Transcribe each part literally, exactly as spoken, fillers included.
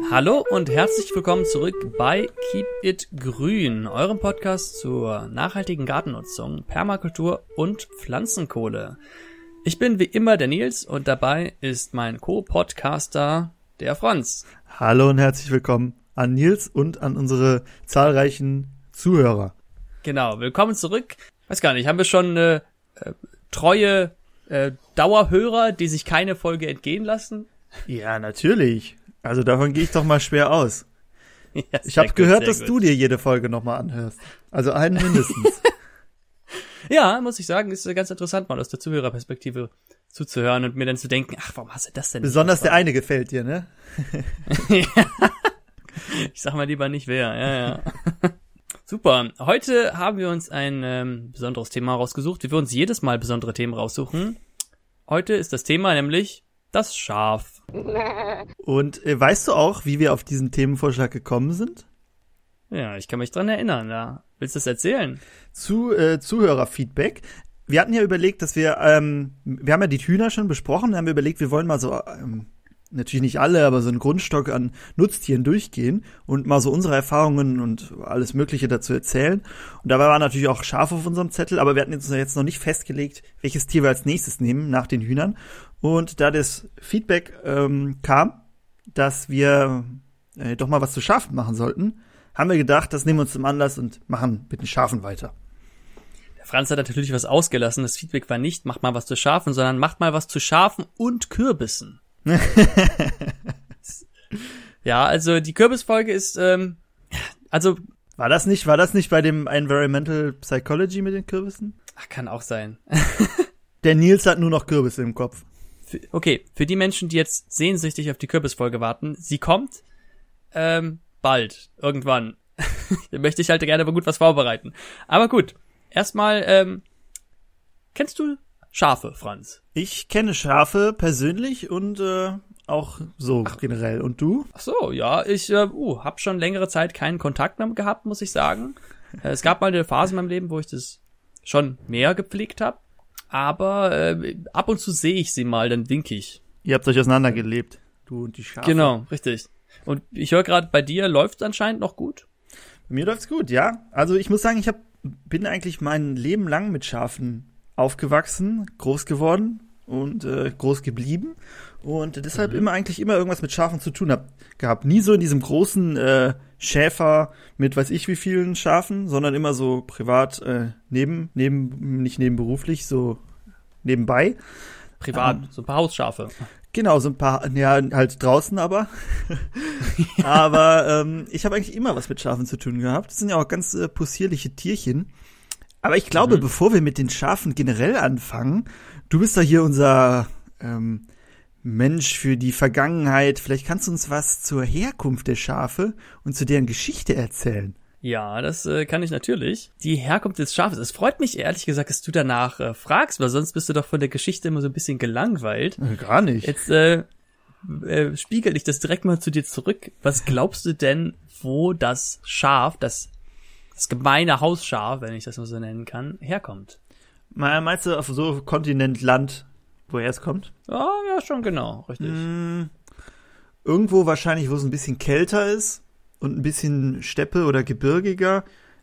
Hallo und herzlich willkommen zurück bei Keep It Grün, eurem Podcast zur nachhaltigen Gartennutzung, Permakultur und Pflanzenkohle. Ich bin wie immer der Nils und dabei ist mein Co-Podcaster, der Franz. Hallo und herzlich willkommen an Nils und an unsere zahlreichen Zuhörer. Genau, willkommen zurück. Weiß gar nicht, haben wir schon äh, äh, treue äh, Dauerhörer, die sich keine Folge entgehen lassen? Ja, natürlich. Also davon gehe ich doch mal schwer aus. Ja, ich habe gehört, dass gut. du dir jede Folge nochmal anhörst. Also einen mindestens. Ja, muss ich sagen, ist ganz interessant, mal aus der Zuhörerperspektive zuzuhören und mir dann zu denken, ach, warum hast du das denn nicht? Besonders der eine gefällt dir, ne? Ja. Ich sag mal lieber nicht wer, ja, ja. Super, heute haben wir uns ein ähm, besonderes Thema rausgesucht, wie wir uns jedes Mal besondere Themen raussuchen. Heute ist das Thema nämlich das Schaf. Und äh, weißt du auch, wie wir auf diesen Themenvorschlag gekommen sind? Ja, ich kann mich dran erinnern, ja. Willst du das erzählen? Zu äh, Zuhörerfeedback. Wir hatten ja überlegt, dass wir, ähm, wir haben ja die Hühner schon besprochen, haben wir überlegt, wir wollen mal so, ähm, natürlich nicht alle, aber so einen Grundstock an Nutztieren durchgehen und mal so unsere Erfahrungen und alles Mögliche dazu erzählen. Und dabei war natürlich auch Schaf auf unserem Zettel, aber wir hatten jetzt, jetzt noch nicht festgelegt, welches Tier wir als nächstes nehmen, nach den Hühnern. Und da das Feedback ähm, kam, dass wir äh, doch mal was zu Schafen machen sollten, haben wir gedacht, das nehmen wir uns zum Anlass und machen mit den Schafen weiter. Der Franz hat natürlich was ausgelassen. Das Feedback war nicht, macht mal was zu Schafen, sondern macht mal was zu Schafen und Kürbissen. Ja, also die Kürbisfolge ist, ähm, also... War das nicht, war das nicht bei dem Environmental Psychology mit den Kürbissen? Ach, kann auch sein. Der Nils hat nur noch Kürbisse im Kopf. Für, okay, für die Menschen, die jetzt sehnsüchtig auf die Kürbisfolge warten, sie kommt, ähm, bald, irgendwann. Da möchte ich halt gerne aber gut was vorbereiten. Aber gut, erstmal, ähm, kennst du Schafe, Franz? Ich kenne Schafe persönlich und äh, auch so Ach. generell. Und du? Ach so, ja, ich äh, uh, habe schon längere Zeit keinen Kontakt mehr gehabt, muss ich sagen. Äh, es gab mal eine Phase in meinem Leben, wo ich das schon mehr gepflegt habe. Aber äh, ab und zu sehe ich sie mal, dann winke ich. Ihr habt euch auseinandergelebt, du und die Schafe. Genau, richtig. Und ich höre gerade, bei dir läuft es anscheinend noch gut. Bei mir läuft's gut, ja. Also ich muss sagen, ich hab, bin eigentlich mein Leben lang mit Schafen aufgewachsen, groß geworden und äh, groß geblieben. Und deshalb mhm. immer eigentlich immer irgendwas mit Schafen zu tun hab, gehabt. Nie so in diesem großen äh, Schäfer mit weiß ich wie vielen Schafen, sondern immer so privat äh, neben, neben, nicht nebenberuflich, so nebenbei. Privat, ähm, so ein paar Hausschafe. Genau, so ein paar, ja, halt draußen aber. aber ähm, ich habe eigentlich immer was mit Schafen zu tun gehabt. Das sind ja auch ganz äh, possierliche Tierchen. Aber ich glaube, mhm. bevor wir mit den Schafen generell anfangen, du bist doch hier unser ähm, Mensch für die Vergangenheit. Vielleicht kannst du uns was zur Herkunft der Schafe und zu deren Geschichte erzählen. Ja, das äh, kann ich natürlich. Die Herkunft des Schafes. Es freut mich ehrlich gesagt, dass du danach äh, fragst, weil sonst bist du doch von der Geschichte immer so ein bisschen gelangweilt. Gar nicht. Jetzt äh, äh, spiegel ich das direkt mal zu dir zurück. Was glaubst du denn, wo das Schaf, das, das gemeine Hausschaf, wenn ich das mal so nennen kann, herkommt? Meinst du auf so Kontinent, Land, woher es kommt? Ja, ja, schon genau, richtig. Mm, irgendwo wahrscheinlich, wo es ein bisschen kälter ist. Und ein bisschen Steppe oder gebirgiger.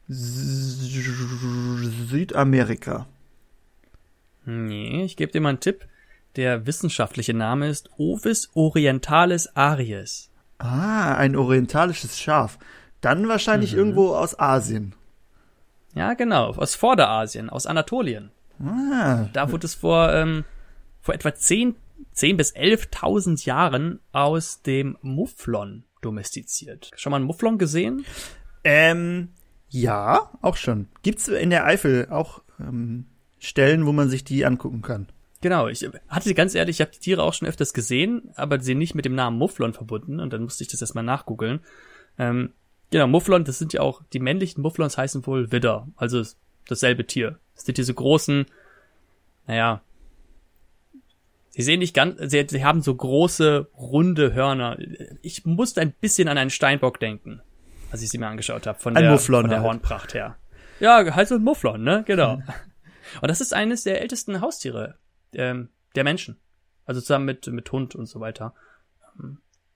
Südamerika. Nee, ich gebe dir mal einen Tipp. Der wissenschaftliche Name ist Ovis orientalis aries. Ah, ein orientalisches Schaf. Dann wahrscheinlich mhm. irgendwo aus Asien. Ja, genau. Aus Vorderasien, aus Anatolien. Ah. Da wurde es vor, ähm, vor etwa zehn, zehn bis elftausend Jahren aus dem Mufflon domestiziert. Schon mal einen Mufflon gesehen? Ähm, ja, auch schon. Gibt's in der Eifel auch ähm, Stellen, wo man sich die angucken kann? Genau, ich hatte ganz ehrlich, ich habe die Tiere auch schon öfters gesehen, aber sie nicht mit dem Namen Mufflon verbunden und dann musste ich das erstmal nachgoogeln. Ähm, genau, Mufflon, das sind ja auch, die männlichen Mufflons heißen wohl Widder, also dasselbe Tier. Das sind diese großen, naja, sie sehen nicht ganz, sie, sie haben so große, runde Hörner. Ich musste ein bisschen an einen Steinbock denken, als ich sie mir angeschaut habe, von, ein der, Mufflon von der halt. Hornpracht her. Ja, halt so ein Mufflon, ne, genau. Und das ist eines der ältesten Haustiere ähm, der Menschen. Also zusammen mit mit Hund und so weiter.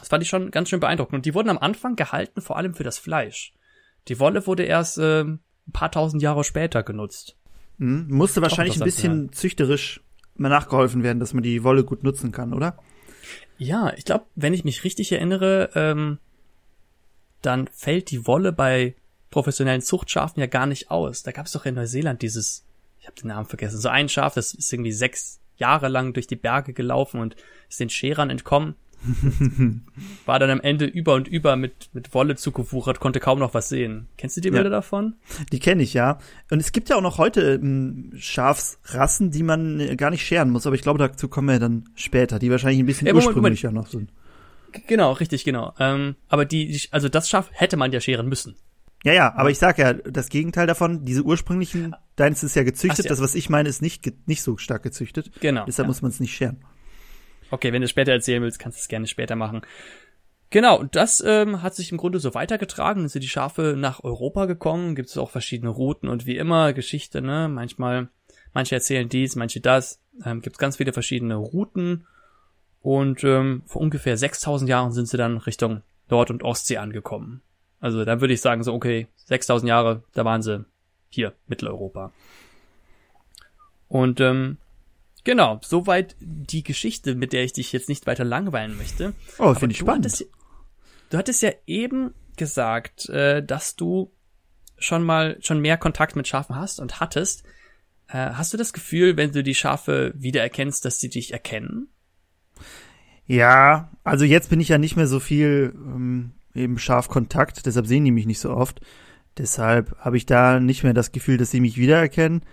Das fand ich schon ganz schön beeindruckend. Und die wurden am Anfang gehalten, vor allem für das Fleisch. Die Wolle wurde erst äh, ein paar tausend Jahre später genutzt. Mhm. Musste wahrscheinlich ein bisschen ja. züchterisch mal nachgeholfen werden, dass man die Wolle gut nutzen kann, oder? Ja, ich glaube, wenn ich mich richtig erinnere, ähm, dann fällt die Wolle bei professionellen Zuchtschafen ja gar nicht aus. Da gab es doch in Neuseeland dieses, ich habe den Namen vergessen, so ein Schaf, das ist irgendwie sechs Jahre lang durch die Berge gelaufen und ist den Scherern entkommen. War dann am Ende über und über mit mit Wolle zugewuchert, konnte kaum noch was sehen. Kennst du die Bilder ja. davon? Die kenne ich, ja. Und es gibt ja auch noch heute ähm, Schafsrassen, die man äh, gar nicht scheren muss, aber ich glaube, dazu kommen wir dann später, die wahrscheinlich ein bisschen ja, ursprünglicher Moment. noch sind. Genau, richtig, genau. Ähm, aber die, also das Schaf hätte man ja scheren müssen. Ja, ja, aber ich sag ja, das Gegenteil davon, diese ursprünglichen, deins ist ja gezüchtet, Ach, ja. das, was ich meine, ist nicht ge- nicht so stark gezüchtet. Genau. Deshalb ja. muss man es nicht scheren. Okay, wenn du es später erzählen willst, kannst du es gerne später machen. Genau, und das ähm, hat sich im Grunde so weitergetragen. Dann sind die Schafe nach Europa gekommen, gibt es auch verschiedene Routen und wie immer Geschichte, ne? Manchmal, manche erzählen dies, manche das. Ähm, gibt es ganz viele verschiedene Routen und ähm, vor ungefähr sechstausend Jahren sind sie dann Richtung Nord- und Ostsee angekommen. Also dann würde ich sagen so, okay, sechstausend Jahre, da waren sie hier, Mitteleuropa. Und ähm, genau, soweit die Geschichte, mit der ich dich jetzt nicht weiter langweilen möchte. Oh, finde ich spannend. Hattest, du hattest ja eben gesagt, äh, dass du schon mal schon mehr Kontakt mit Schafen hast und hattest. Äh, hast du das Gefühl, wenn du die Schafe wiedererkennst, dass sie dich erkennen? Ja, also jetzt bin ich ja nicht mehr so viel ähm, im Schafkontakt, deshalb sehen die mich nicht so oft. Deshalb habe ich da nicht mehr das Gefühl, dass sie mich wiedererkennen.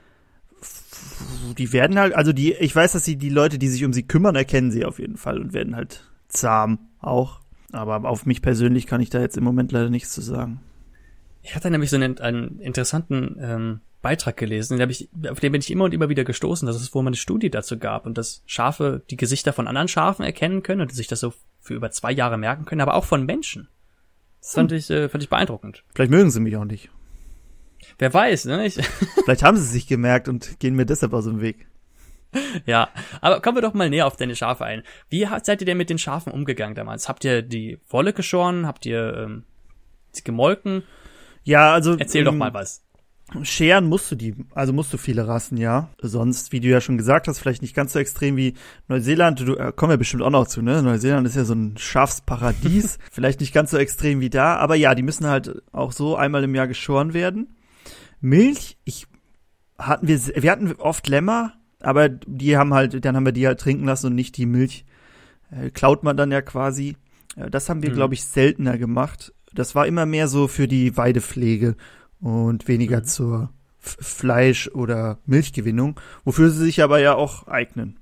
Die werden halt, also die, ich weiß, dass sie die Leute, die sich um sie kümmern, erkennen sie auf jeden Fall und werden halt zahm auch. Aber auf mich persönlich kann ich da jetzt im Moment leider nichts zu sagen. Ich hatte nämlich so einen, einen interessanten ähm, Beitrag gelesen, den hab ich, auf den bin ich immer und immer wieder gestoßen, dass es wohl mal eine Studie dazu gab und dass Schafe die Gesichter von anderen Schafen erkennen können und sich das so für über zwei Jahre merken können, aber auch von Menschen. Das fand hm. ich, äh, fand ich beeindruckend. Vielleicht mögen sie mich auch nicht. Wer weiß, ne? Ich Vielleicht haben sie es sich gemerkt und gehen mir deshalb aus dem Weg. Ja, aber kommen wir doch mal näher auf deine Schafe ein. Wie seid ihr denn mit den Schafen umgegangen damals? Habt ihr die Wolle geschoren? Habt ihr ähm, sie gemolken? Ja, also Erzähl ähm, doch mal was. Scheren musst du die, also musst du viele Rassen, ja. Sonst, wie du ja schon gesagt hast, vielleicht nicht ganz so extrem wie Neuseeland. Du äh, kommen wir bestimmt auch noch zu, ne? Neuseeland ist ja so ein Schafsparadies. Vielleicht nicht ganz so extrem wie da, aber ja, die müssen halt auch so einmal im Jahr geschoren werden. Milch, ich hatten wir, wir hatten oft Lämmer, aber die haben halt, dann haben wir die halt trinken lassen und nicht die Milch. Äh, klaut man dann ja quasi. Äh, das haben wir, mhm. glaube ich, seltener gemacht. Das war immer mehr so für die Weidepflege und weniger mhm. zur F- Fleisch- oder Milchgewinnung, wofür sie sich aber ja auch eignen.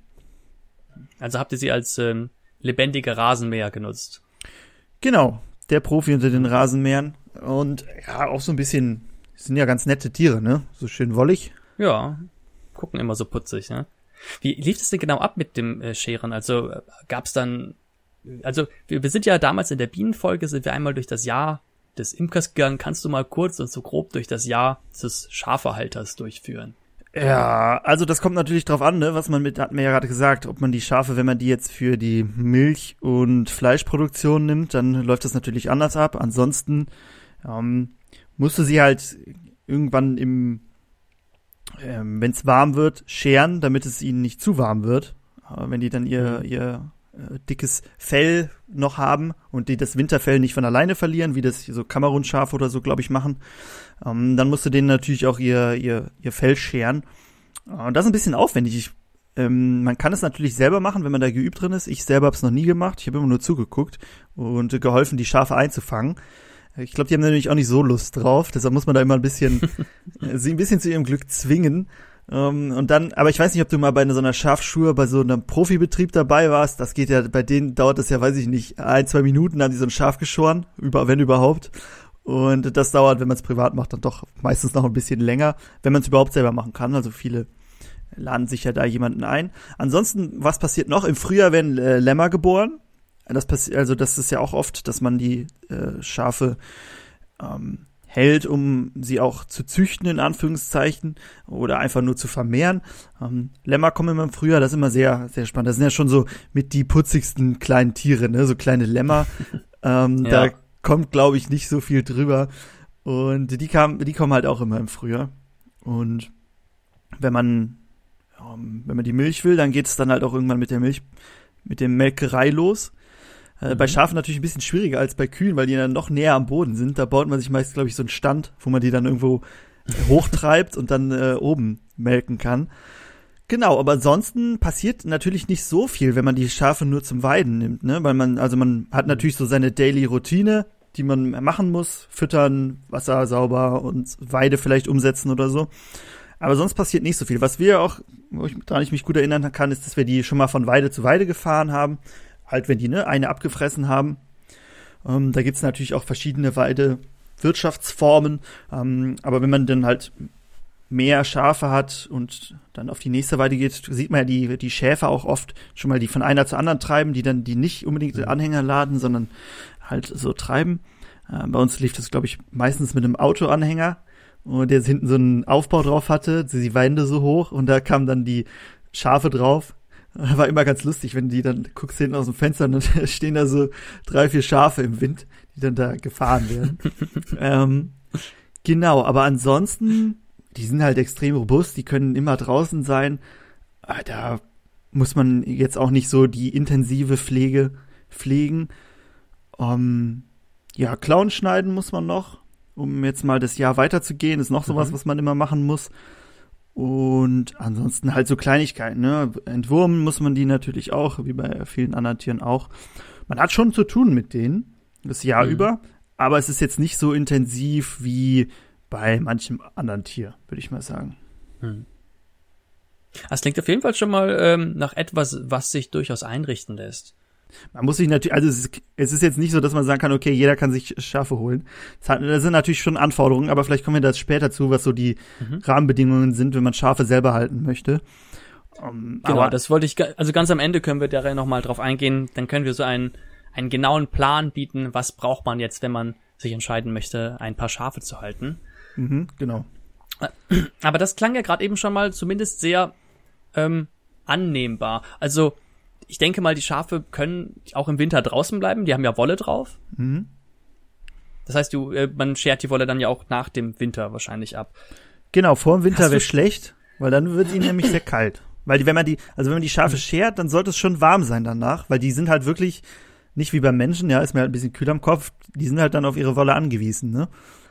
Also habt ihr sie als ähm, lebendige Rasenmäher genutzt? Genau, der Profi unter den Rasenmähern. Und ja, auch so ein bisschen, sind ja ganz nette Tiere, ne? So schön wollig. Ja, gucken immer so putzig, ne? Wie lief es denn genau ab mit dem äh, Scheren? Also äh, gab's dann, also wir, wir sind ja damals in der Bienenfolge, sind wir einmal durch das Jahr des Imkers gegangen. Kannst du mal kurz und so grob durch das Jahr des Schafehalters durchführen? Ja, also das kommt natürlich drauf an, ne, was man mit, hat mir ja gerade gesagt, ob man die Schafe, wenn man die jetzt für die Milch- und Fleischproduktion nimmt, dann läuft das natürlich anders ab. Ansonsten ähm, musst du sie halt irgendwann im Ähm, wenn es warm wird, scheren, damit es ihnen nicht zu warm wird. Aber wenn die dann ihr ihr äh, dickes Fell noch haben und die das Winterfell nicht von alleine verlieren, wie das so Kamerunschafe oder so, glaube ich, machen, ähm, dann musst du denen natürlich auch ihr ihr ihr Fell scheren. Und das ist ein bisschen aufwendig. Ich, ähm, man kann es natürlich selber machen, wenn man da geübt drin ist. Ich selber habe es noch nie gemacht. Ich habe immer nur zugeguckt und äh, geholfen, die Schafe einzufangen. Ich glaube, die haben nämlich auch nicht so Lust drauf, deshalb muss man da immer ein bisschen, sie ein bisschen zu ihrem Glück zwingen. Um, und dann, aber ich weiß nicht, ob du mal bei so einer Schafschur, bei so einem Profibetrieb dabei warst. Das geht ja, bei denen dauert das ja, weiß ich nicht, ein, zwei Minuten, dann haben die so ein Schaf geschoren, über, wenn überhaupt. Und das dauert, wenn man es privat macht, dann doch meistens noch ein bisschen länger, wenn man es überhaupt selber machen kann. Also viele laden sich ja da jemanden ein. Ansonsten, was passiert noch? Im Frühjahr werden äh, Lämmer geboren. Das passiert, also das ist ja auch oft, dass man die äh, Schafe ähm, hält, um sie auch zu züchten, in Anführungszeichen, oder einfach nur zu vermehren. Ähm, Lämmer kommen immer im Frühjahr, das ist immer sehr, sehr spannend. Das sind ja schon so mit die putzigsten kleinen Tiere, ne, so kleine Lämmer. ähm, ja. Da kommt, glaube ich, nicht so viel drüber. Und die kamen, die kommen halt auch immer im Frühjahr. Und wenn man, ähm, wenn man die Milch will, dann geht es dann halt auch irgendwann mit der Milch, mit der Melkerei los. Äh, mhm. Bei Schafen natürlich ein bisschen schwieriger als bei Kühen, weil die dann noch näher am Boden sind. Da baut man sich meist, glaube ich, so einen Stand, wo man die dann irgendwo hochtreibt und dann äh, oben melken kann. Genau, aber ansonsten passiert natürlich nicht so viel, wenn man die Schafe nur zum Weiden nimmt, ne? Weil man, also man hat natürlich so seine Daily-Routine, die man machen muss. Füttern, Wasser sauber und Weide vielleicht umsetzen oder so. Aber sonst passiert nicht so viel. Was wir auch, wo ich, daran ich mich gut erinnern kann, ist, dass wir die schon mal von Weide zu Weide gefahren haben. Halt, wenn die ne eine abgefressen haben. Ähm, da gibt's natürlich auch verschiedene Weidewirtschaftsformen. Ähm, aber wenn man dann halt mehr Schafe hat und dann auf die nächste Weide geht, sieht man ja die, die Schäfer auch oft schon mal, die von einer zur anderen treiben, die dann die nicht unbedingt den Anhänger laden, sondern halt so treiben. Äh, bei uns lief das, glaube ich, meistens mit einem Autoanhänger, und der hinten so einen Aufbau drauf hatte, die Wände so hoch, und da kamen dann die Schafe drauf. War immer ganz lustig, wenn die dann, guckst hinten aus dem Fenster, und dann stehen da so drei, vier Schafe im Wind, die dann da gefahren werden. ähm, genau, aber ansonsten, die sind halt extrem robust, die können immer draußen sein. Da muss man jetzt auch nicht so die intensive Pflege pflegen. Um, ja, Klauen schneiden muss man noch, um jetzt mal das Jahr weiterzugehen. Ist noch sowas, mhm. was man immer machen muss. Und ansonsten halt so Kleinigkeiten, ne? Entwurmen muss man die natürlich auch, wie bei vielen anderen Tieren auch. Man hat schon zu tun mit denen, das Jahr mhm. über, aber es ist jetzt nicht so intensiv wie bei manchem anderen Tier, würde ich mal sagen. Mhm. Das klingt auf jeden Fall schon mal ähm, nach etwas, was sich durchaus einrichten lässt. Man muss sich natürlich, also es ist, es ist jetzt nicht so, dass man sagen kann, okay, jeder kann sich Schafe holen. Das sind natürlich schon Anforderungen, aber vielleicht kommen wir das später zu, was so die mhm. Rahmenbedingungen sind, wenn man Schafe selber halten möchte. Um, genau, aber das wollte ich, also ganz am Ende können wir da nochmal drauf eingehen, dann können wir so einen, einen genauen Plan bieten, was braucht man jetzt, wenn man sich entscheiden möchte, ein paar Schafe zu halten. Mhm, genau. Aber das klang ja gerade eben schon mal zumindest sehr ähm, annehmbar. Also ich denke mal, die Schafe können auch im Winter draußen bleiben. Die haben ja Wolle drauf. Mhm. Das heißt, du, äh, man schert die Wolle dann ja auch nach dem Winter wahrscheinlich ab. Genau, vor dem Winter wäre schlecht, weil dann wird ihnen nämlich sehr kalt. Weil die, wenn man die, also wenn man die Schafe mhm. schert, dann sollte es schon warm sein danach, weil die sind halt wirklich nicht wie beim Menschen, ja, ist mir halt ein bisschen kühl am Kopf. Die sind halt dann auf ihre Wolle angewiesen, ne?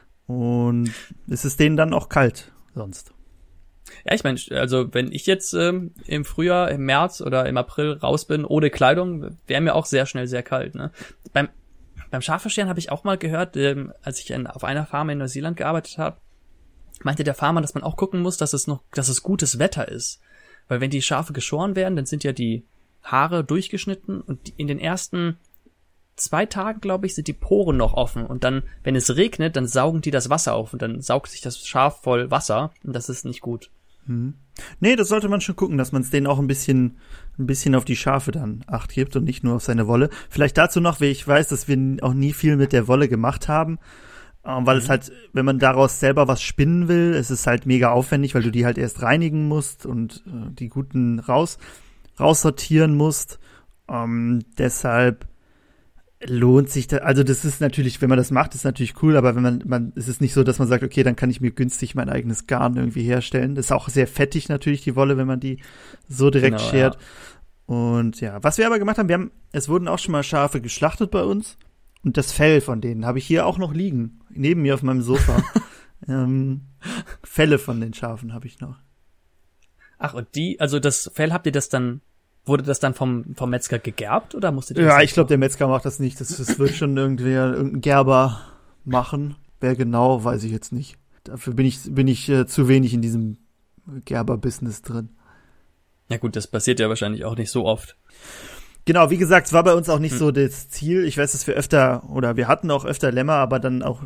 Und es ist denen dann auch kalt sonst. Ja, ich meine, also wenn ich jetzt ähm, im Frühjahr, im März oder im April raus bin ohne Kleidung, wäre mir auch sehr schnell sehr kalt. Ne? Beim beim Schafverstehen habe ich auch mal gehört, ähm, als ich in, auf einer Farm in Neuseeland gearbeitet habe, meinte der Farmer, dass man auch gucken muss, dass es noch, dass es gutes Wetter ist, weil wenn die Schafe geschoren werden, dann sind ja die Haare durchgeschnitten und in den ersten zwei Tagen, glaube ich, sind die Poren noch offen und dann, wenn es regnet, dann saugen die das Wasser auf und dann saugt sich das Schaf voll Wasser und das ist nicht gut. Hm. Nee, das sollte man schon gucken, dass man es denen auch ein bisschen ein bisschen auf die Schafe dann Acht gibt und nicht nur auf seine Wolle. Vielleicht dazu noch, weil ich weiß, dass wir auch nie viel mit der Wolle gemacht haben, ähm, weil mhm. es halt, wenn man daraus selber was spinnen will, es ist halt mega aufwendig, weil du die halt erst reinigen musst und äh, die guten raus raussortieren musst. Ähm, deshalb lohnt sich da, also das ist natürlich, wenn man das macht, ist natürlich cool, aber wenn man, man, es ist nicht so, dass man sagt, okay, dann kann ich mir günstig mein eigenes Garn irgendwie herstellen. Das ist auch sehr fettig natürlich, die Wolle, wenn man die so direkt genau, schert. Ja. Und ja, was wir aber gemacht haben, wir haben, es wurden auch schon mal Schafe geschlachtet bei uns und das Fell von denen habe ich hier auch noch liegen, neben mir auf meinem Sofa. ähm, Felle von den Schafen habe ich noch. Ach, und die, also das Fell, habt ihr das dann Wurde das dann vom vom Metzger gegerbt oder musstet ihr das? Ja, ich glaube, der Metzger macht das nicht. Das, das wird schon irgendwer, irgendein Gerber machen. Wer genau, weiß ich jetzt nicht. Dafür bin ich bin ich äh, zu wenig in diesem Gerber-Business drin. Ja gut, das passiert ja wahrscheinlich auch nicht so oft. Genau, wie gesagt, es war bei uns auch nicht hm. so das Ziel. Ich weiß, dass wir öfter, oder wir hatten auch öfter Lämmer, aber dann auch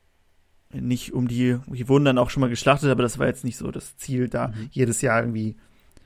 nicht um die, die wurden dann auch schon mal geschlachtet, aber das war jetzt nicht so das Ziel, da mhm. jedes Jahr irgendwie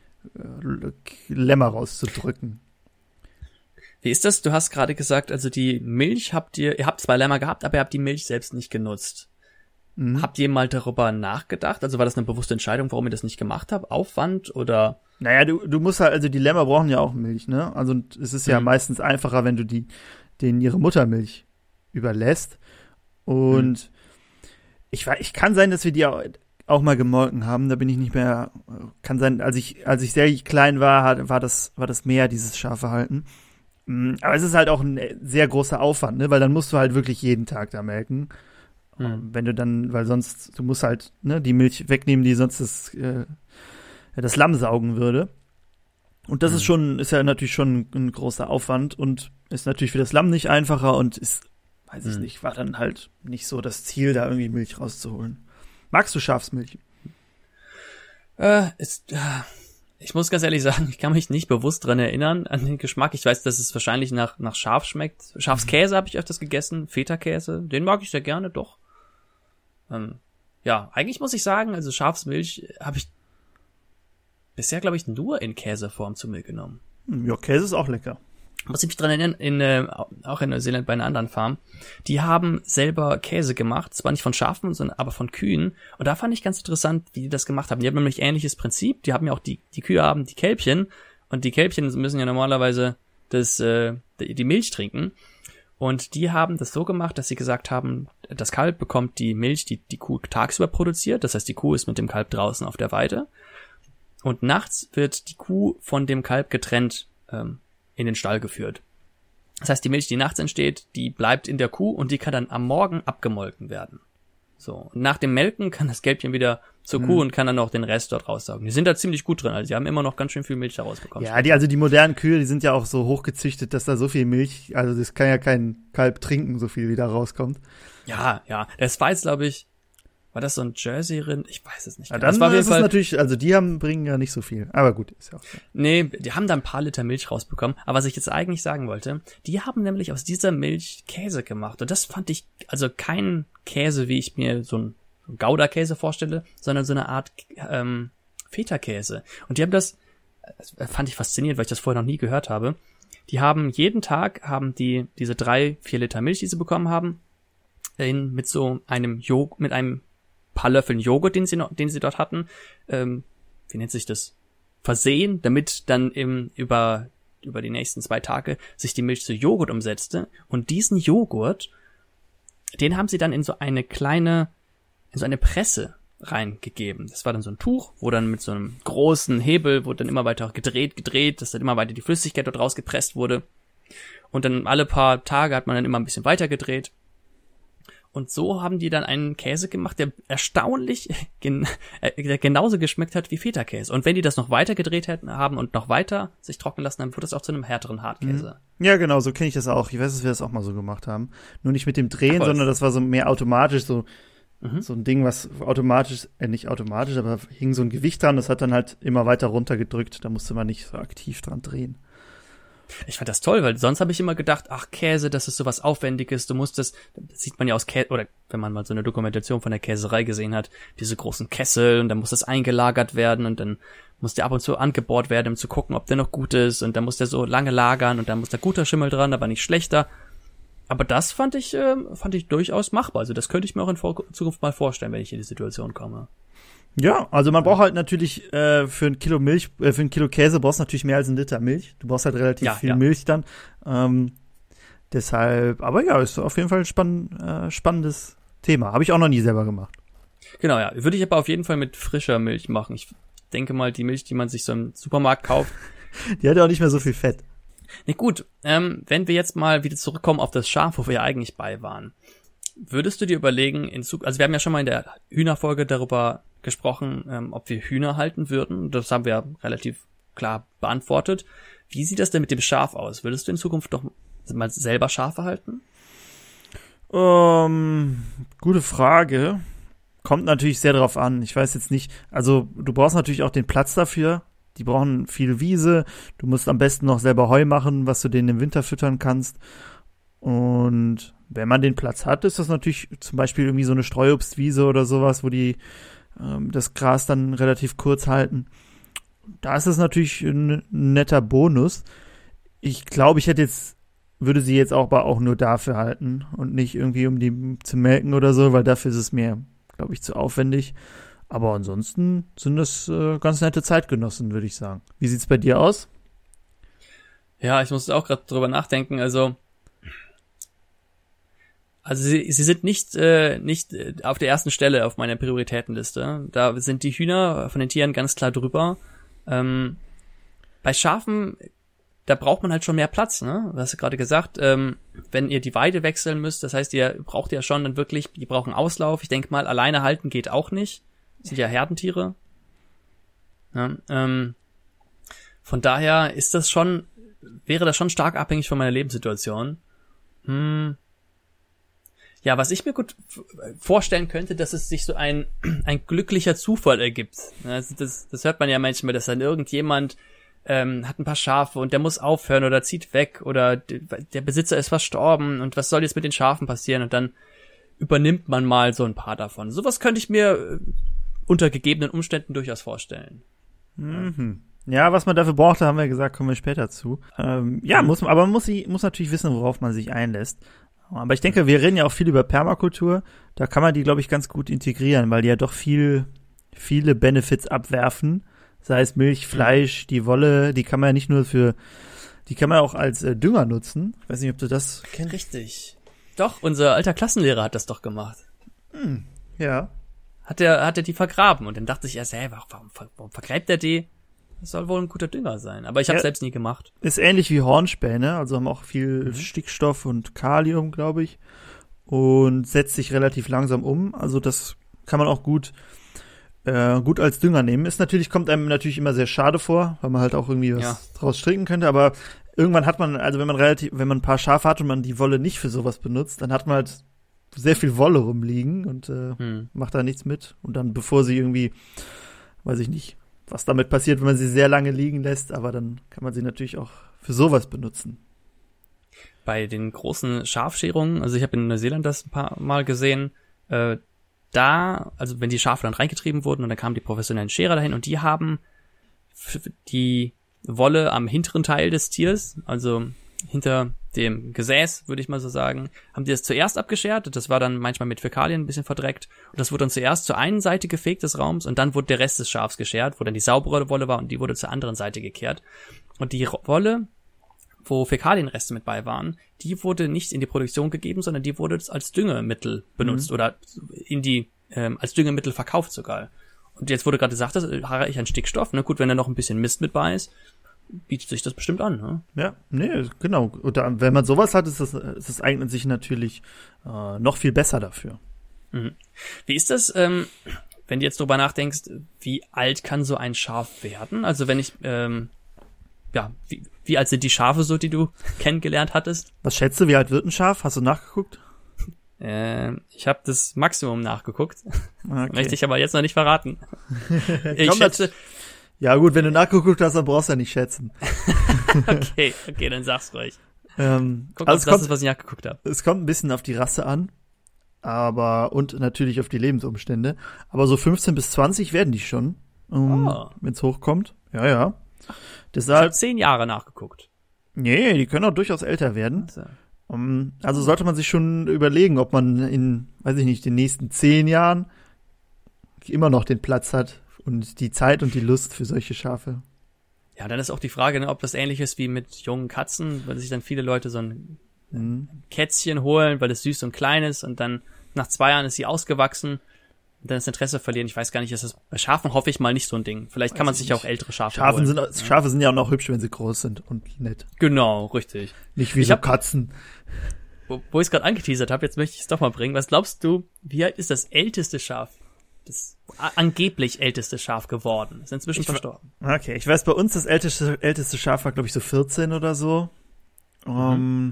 Lämmer rauszudrücken. Wie ist das? Du hast gerade gesagt, also die Milch habt ihr, ihr habt zwei Lämmer gehabt, aber ihr habt die Milch selbst nicht genutzt. Mhm. Habt ihr mal darüber nachgedacht? Also war das eine bewusste Entscheidung, warum ihr das nicht gemacht habt? Aufwand oder? Naja, du, du musst halt, also die Lämmer brauchen ja auch Milch, ne? Also es ist ja mhm. meistens einfacher, wenn du die, denen ihre Muttermilch überlässt. Und mhm. ich war, ich kann sein, dass wir die auch, auch mal gemolken haben. Da bin ich nicht mehr, kann sein, als ich, als ich sehr klein war, war das, war das mehr dieses Schafehalten. Aber es ist halt auch ein sehr großer Aufwand, ne? Weil dann musst du halt wirklich jeden Tag da melken. Mhm. Wenn du dann, weil sonst, du musst halt, ne, die Milch wegnehmen, die sonst das, äh, das Lamm saugen würde. Und das mhm. ist schon, ist ja natürlich schon ein großer Aufwand und ist natürlich für das Lamm nicht einfacher und ist, weiß ich mhm. nicht, war dann halt nicht so das Ziel, da irgendwie Milch rauszuholen. Magst du Schafsmilch? Äh, ist, äh, ich muss ganz ehrlich sagen, ich kann mich nicht bewusst dran erinnern an den Geschmack. Ich weiß, dass es wahrscheinlich nach, nach Schaf schmeckt. Schafskäse habe ich öfters gegessen, Feta-Käse, den mag ich sehr gerne, doch. Ähm, ja, eigentlich muss ich sagen, also Schafsmilch habe ich bisher, glaube ich, nur in Käseform zu mir genommen. Ja, Käse ist auch lecker. Muss ich mich dran erinnern, in, äh, auch in Neuseeland bei einer anderen Farm, die haben selber Käse gemacht, zwar nicht von Schafen, sondern aber von Kühen. Und da fand ich ganz interessant, wie die das gemacht haben. Die haben nämlich ähnliches Prinzip. Die haben ja auch die, die Kühe haben die Kälbchen und die Kälbchen müssen ja normalerweise das, äh, die Milch trinken. Und die haben das so gemacht, dass sie gesagt haben, das Kalb bekommt die Milch, die die Kuh tagsüber produziert. Das heißt, die Kuh ist mit dem Kalb draußen auf der Weide. Und nachts wird die Kuh von dem Kalb getrennt ähm, in den Stall geführt. Das heißt, die Milch, die nachts entsteht, die bleibt in der Kuh und die kann dann am Morgen abgemolken werden. So, und nach dem Melken kann das Kälbchen wieder zur mhm. Kuh und kann dann auch den Rest dort raussaugen. Die sind da ziemlich gut drin, also die haben immer noch ganz schön viel Milch da rausbekommen. Ja, die, also die modernen Kühe, die sind ja auch so hochgezüchtet, dass da so viel Milch, also das kann ja kein Kalb trinken, so viel wie da rauskommt. Ja, ja, das war jetzt, glaube ich, war das so ein Jersey-Rind? Ich weiß es nicht. Ja, dann das war ist es natürlich, also die haben, bringen ja nicht so viel. Aber gut, ist ja auch so. Nee, die haben da ein paar Liter Milch rausbekommen. Aber was ich jetzt eigentlich sagen wollte, die haben nämlich aus dieser Milch Käse gemacht. Und das fand ich, also kein Käse, wie ich mir so ein Gouda-Käse vorstelle, sondern so eine Art ähm, Feta-Käse. Und die haben das, das fand ich faszinierend, weil ich das vorher noch nie gehört habe. Die haben jeden Tag, haben die diese drei, vier Liter Milch, die sie bekommen haben, in, mit so einem Jo, mit einem paar Löffeln Joghurt, den sie noch, den sie dort hatten, ähm, wie nennt sich das, versehen, damit dann im, über, über die nächsten zwei Tage sich die Milch zu Joghurt umsetzte. Und diesen Joghurt, den haben sie dann in so eine kleine, in so eine Presse reingegeben. Das war dann so ein Tuch, wo dann mit so einem großen Hebel, wo dann immer weiter gedreht, gedreht, dass dann immer weiter die Flüssigkeit dort rausgepresst wurde. Und dann alle paar Tage hat man dann immer ein bisschen weiter gedreht. Und so haben die dann einen Käse gemacht, der erstaunlich gen- äh, der genauso geschmeckt hat wie Feta-Käse. Und wenn die das noch weiter gedreht hätten, haben und noch weiter sich trocknen lassen, dann wurde es auch zu einem härteren Hartkäse. Ja, genau, so kenne ich das auch. Ich weiß, dass wir das auch mal so gemacht haben. Nur nicht mit dem Drehen, Ach, sondern das war so mehr automatisch, so mhm. so ein Ding, was automatisch, äh, nicht automatisch, aber hing so ein Gewicht dran, das hat dann halt immer weiter runtergedrückt. Da musste man nicht so aktiv dran drehen. Ich fand das toll, weil sonst habe ich immer gedacht, ach, Käse, das ist sowas Aufwendiges, du musst das, das sieht man ja aus Käse, oder wenn man mal so eine Dokumentation von der Käserei gesehen hat, diese großen Kessel und dann muss das eingelagert werden und dann muss der ab und zu angebohrt werden, um zu gucken, ob der noch gut ist und dann muss der so lange lagern und dann muss da guter Schimmel dran, aber nicht schlechter. Aber das fand ich, äh, fand ich durchaus machbar, also das könnte ich mir auch in Vor- Zukunft mal vorstellen, wenn ich in die Situation komme. Ja, also man braucht halt natürlich äh, für ein Kilo Milch, äh, für ein Kilo Käse brauchst du natürlich mehr als ein Liter Milch. Du brauchst halt relativ ja, viel ja. Milch dann. Ähm, deshalb, aber ja, ist auf jeden Fall ein spann, äh, spannendes Thema. Habe ich auch noch nie selber gemacht. Genau, ja. Würde ich aber auf jeden Fall mit frischer Milch machen. Ich denke mal, die Milch, die man sich so im Supermarkt kauft. Die hat ja auch nicht mehr so viel Fett. Nee, gut. Ähm, wenn wir jetzt mal wieder zurückkommen auf das Schaf, wo wir ja eigentlich bei waren. Würdest du dir überlegen, in Zukunft, also wir haben ja schon mal in der Hühnerfolge darüber gesprochen, ähm, ob wir Hühner halten würden. Das haben wir relativ klar beantwortet. Wie sieht das denn mit dem Schaf aus? Würdest du in Zukunft doch mal selber Schafe halten? Ähm, gute Frage. Kommt natürlich sehr drauf an. Ich weiß jetzt nicht, also du brauchst natürlich auch den Platz dafür. Die brauchen viel Wiese. Du musst am besten noch selber Heu machen, was du denen im Winter füttern kannst. Und wenn man den Platz hat, ist das natürlich zum Beispiel irgendwie so eine Streuobstwiese oder sowas, wo die ähm, das Gras dann relativ kurz halten. Da ist das natürlich ein netter Bonus. Ich glaube, ich hätte jetzt, würde sie jetzt auch aber auch nur dafür halten und nicht irgendwie um die zu melken oder so, weil dafür ist es mir glaube ich, zu aufwendig. Aber ansonsten sind das äh, ganz nette Zeitgenossen, würde ich sagen. Wie sieht's bei dir aus? Ja, ich muss auch gerade drüber nachdenken. Also, also sie, sie sind nicht äh, nicht auf der ersten Stelle auf meiner Prioritätenliste. Da sind die Hühner von den Tieren ganz klar drüber. Ähm, bei Schafen, da braucht man halt schon mehr Platz, ne? Du hast ja gerade gesagt, ähm, wenn ihr die Weide wechseln müsst, das heißt, ihr braucht ja schon dann wirklich, die brauchen Auslauf. Ich denke mal, alleine halten geht auch nicht. Das sind ja Herdentiere. Ja, ähm, von daher ist das schon, wäre das schon stark abhängig von meiner Lebenssituation. Hm. Ja, was ich mir gut vorstellen könnte, dass es sich so ein ein glücklicher Zufall ergibt. Also das, das hört man ja manchmal, dass dann irgendjemand ähm, hat ein paar Schafe und der muss aufhören oder zieht weg oder der Besitzer ist verstorben und was soll jetzt mit den Schafen passieren und dann übernimmt man mal so ein paar davon. Sowas könnte ich mir unter gegebenen Umständen durchaus vorstellen. Mhm. Ja, was man dafür braucht, da haben wir gesagt, kommen wir später zu. Ähm, ja, mhm. muss man, aber man muss, muss natürlich wissen, worauf man sich einlässt. Aber ich denke, wir reden ja auch viel über Permakultur. Da kann man die, glaube ich, ganz gut integrieren, weil die ja doch viel, viele Benefits abwerfen. Sei es Milch, Fleisch, die Wolle, die kann man ja nicht nur für, die kann man auch als äh, Dünger nutzen. Ich weiß nicht, ob du das kennst. Richtig. Doch, unser alter Klassenlehrer hat das doch gemacht. Hm, ja. Hat er, hat er die vergraben und dann dachte ich erst, hey, warum, warum vergräbt er die? Das soll wohl ein guter Dünger sein, aber ich habe ja, selbst nie gemacht. Ist ähnlich wie Hornspäne, also haben auch viel mhm. Stickstoff und Kalium, glaube ich, und setzt sich relativ langsam um. Also das kann man auch gut äh, gut als Dünger nehmen. Ist natürlich, kommt einem natürlich immer sehr schade vor, weil man halt auch irgendwie was ja. draus stricken könnte, aber irgendwann hat man, also wenn man relativ, wenn man ein paar Schafe hat und man die Wolle nicht für sowas benutzt, dann hat man halt sehr viel Wolle rumliegen und äh, hm. macht da nichts mit. Und dann, bevor sie irgendwie, weiß ich nicht, was damit passiert, wenn man sie sehr lange liegen lässt, aber dann kann man sie natürlich auch für sowas benutzen. Bei den großen Schafscherungen, also ich habe in Neuseeland das ein paar Mal gesehen, äh, da, also wenn die Schafe dann reingetrieben wurden und dann kamen die professionellen Scherer dahin und die haben die Wolle am hinteren Teil des Tiers, also hinter dem Gesäß, würde ich mal so sagen, haben die das zuerst abgeschert. Das war dann manchmal mit Fäkalien ein bisschen verdreckt. Und das wurde dann zuerst zur einen Seite gefegt des Raums und dann wurde der Rest des Schafs geschert, wo dann die saubere Wolle war und die wurde zur anderen Seite gekehrt. Und die Wolle, wo Fäkalienreste mit bei waren, die wurde nicht in die Produktion gegeben, sondern die wurde als Düngemittel benutzt mhm. oder in die ähm, als Düngemittel verkauft sogar. Und jetzt wurde gerade gesagt, das reicht an Stickstoff. Ne? Gut, wenn da noch ein bisschen Mist mit bei ist, bietet sich das bestimmt an, ne? Ja, nee, genau. Und da, wenn man sowas hat, ist das, ist das eignet sich natürlich äh, noch viel besser dafür. Mhm. Wie ist das, ähm, wenn du jetzt drüber nachdenkst, wie alt kann so ein Schaf werden? Also wenn ich, ähm, ja, wie, wie alt sind die Schafe so, die du kennengelernt hattest? Was schätzt du, wie alt wird ein Schaf? Hast du nachgeguckt? Äh, ich habe das Maximum nachgeguckt. Okay. Möchte ich aber jetzt noch nicht verraten. Ich Komm, schätze... Ja gut, wenn du nachgeguckt hast, dann brauchst du ja nicht schätzen. okay, okay, dann sag's ruhig. Ähm, Guck, also das kommt, ist, was ich nachgeguckt habe. Es kommt ein bisschen auf die Rasse an, aber und natürlich auf die Lebensumstände. Aber so fünfzehn bis zwanzig werden die schon, um, oh. wenn es hochkommt. Ja, ja. Deshalb, ich habe zehn Jahre nachgeguckt. Nee, die können auch durchaus älter werden. Also. Um, also sollte man sich schon überlegen, ob man in, weiß ich nicht, den nächsten zehn Jahren immer noch den Platz hat und die Zeit und die Lust für solche Schafe. Ja, dann ist auch die Frage, ne, ob das ähnlich ist wie mit jungen Katzen, weil sich dann viele Leute so ein mhm. Kätzchen holen, weil es süß und klein ist und dann nach zwei Jahren ist sie ausgewachsen und dann das Interesse verlieren. Ich weiß gar nicht, ist das bei Schafen hoffe ich mal nicht so ein Ding. Vielleicht kann man sich ja auch ältere Schafe Schafen holen. Sind, ja. Schafe sind ja auch noch hübsch, wenn sie groß sind und nett. Genau, richtig. Nicht wie ich so hab, Katzen. Wo, wo ich es gerade angeteasert habe, jetzt möchte ich es doch mal bringen. Was glaubst du, wie alt ist das älteste Schaf? Das angeblich älteste Schaf geworden. Ist inzwischen ich verstorben. Okay, ich weiß, bei uns das älteste, älteste Schaf war, glaube ich, so vierzehn oder so. Mhm. Um,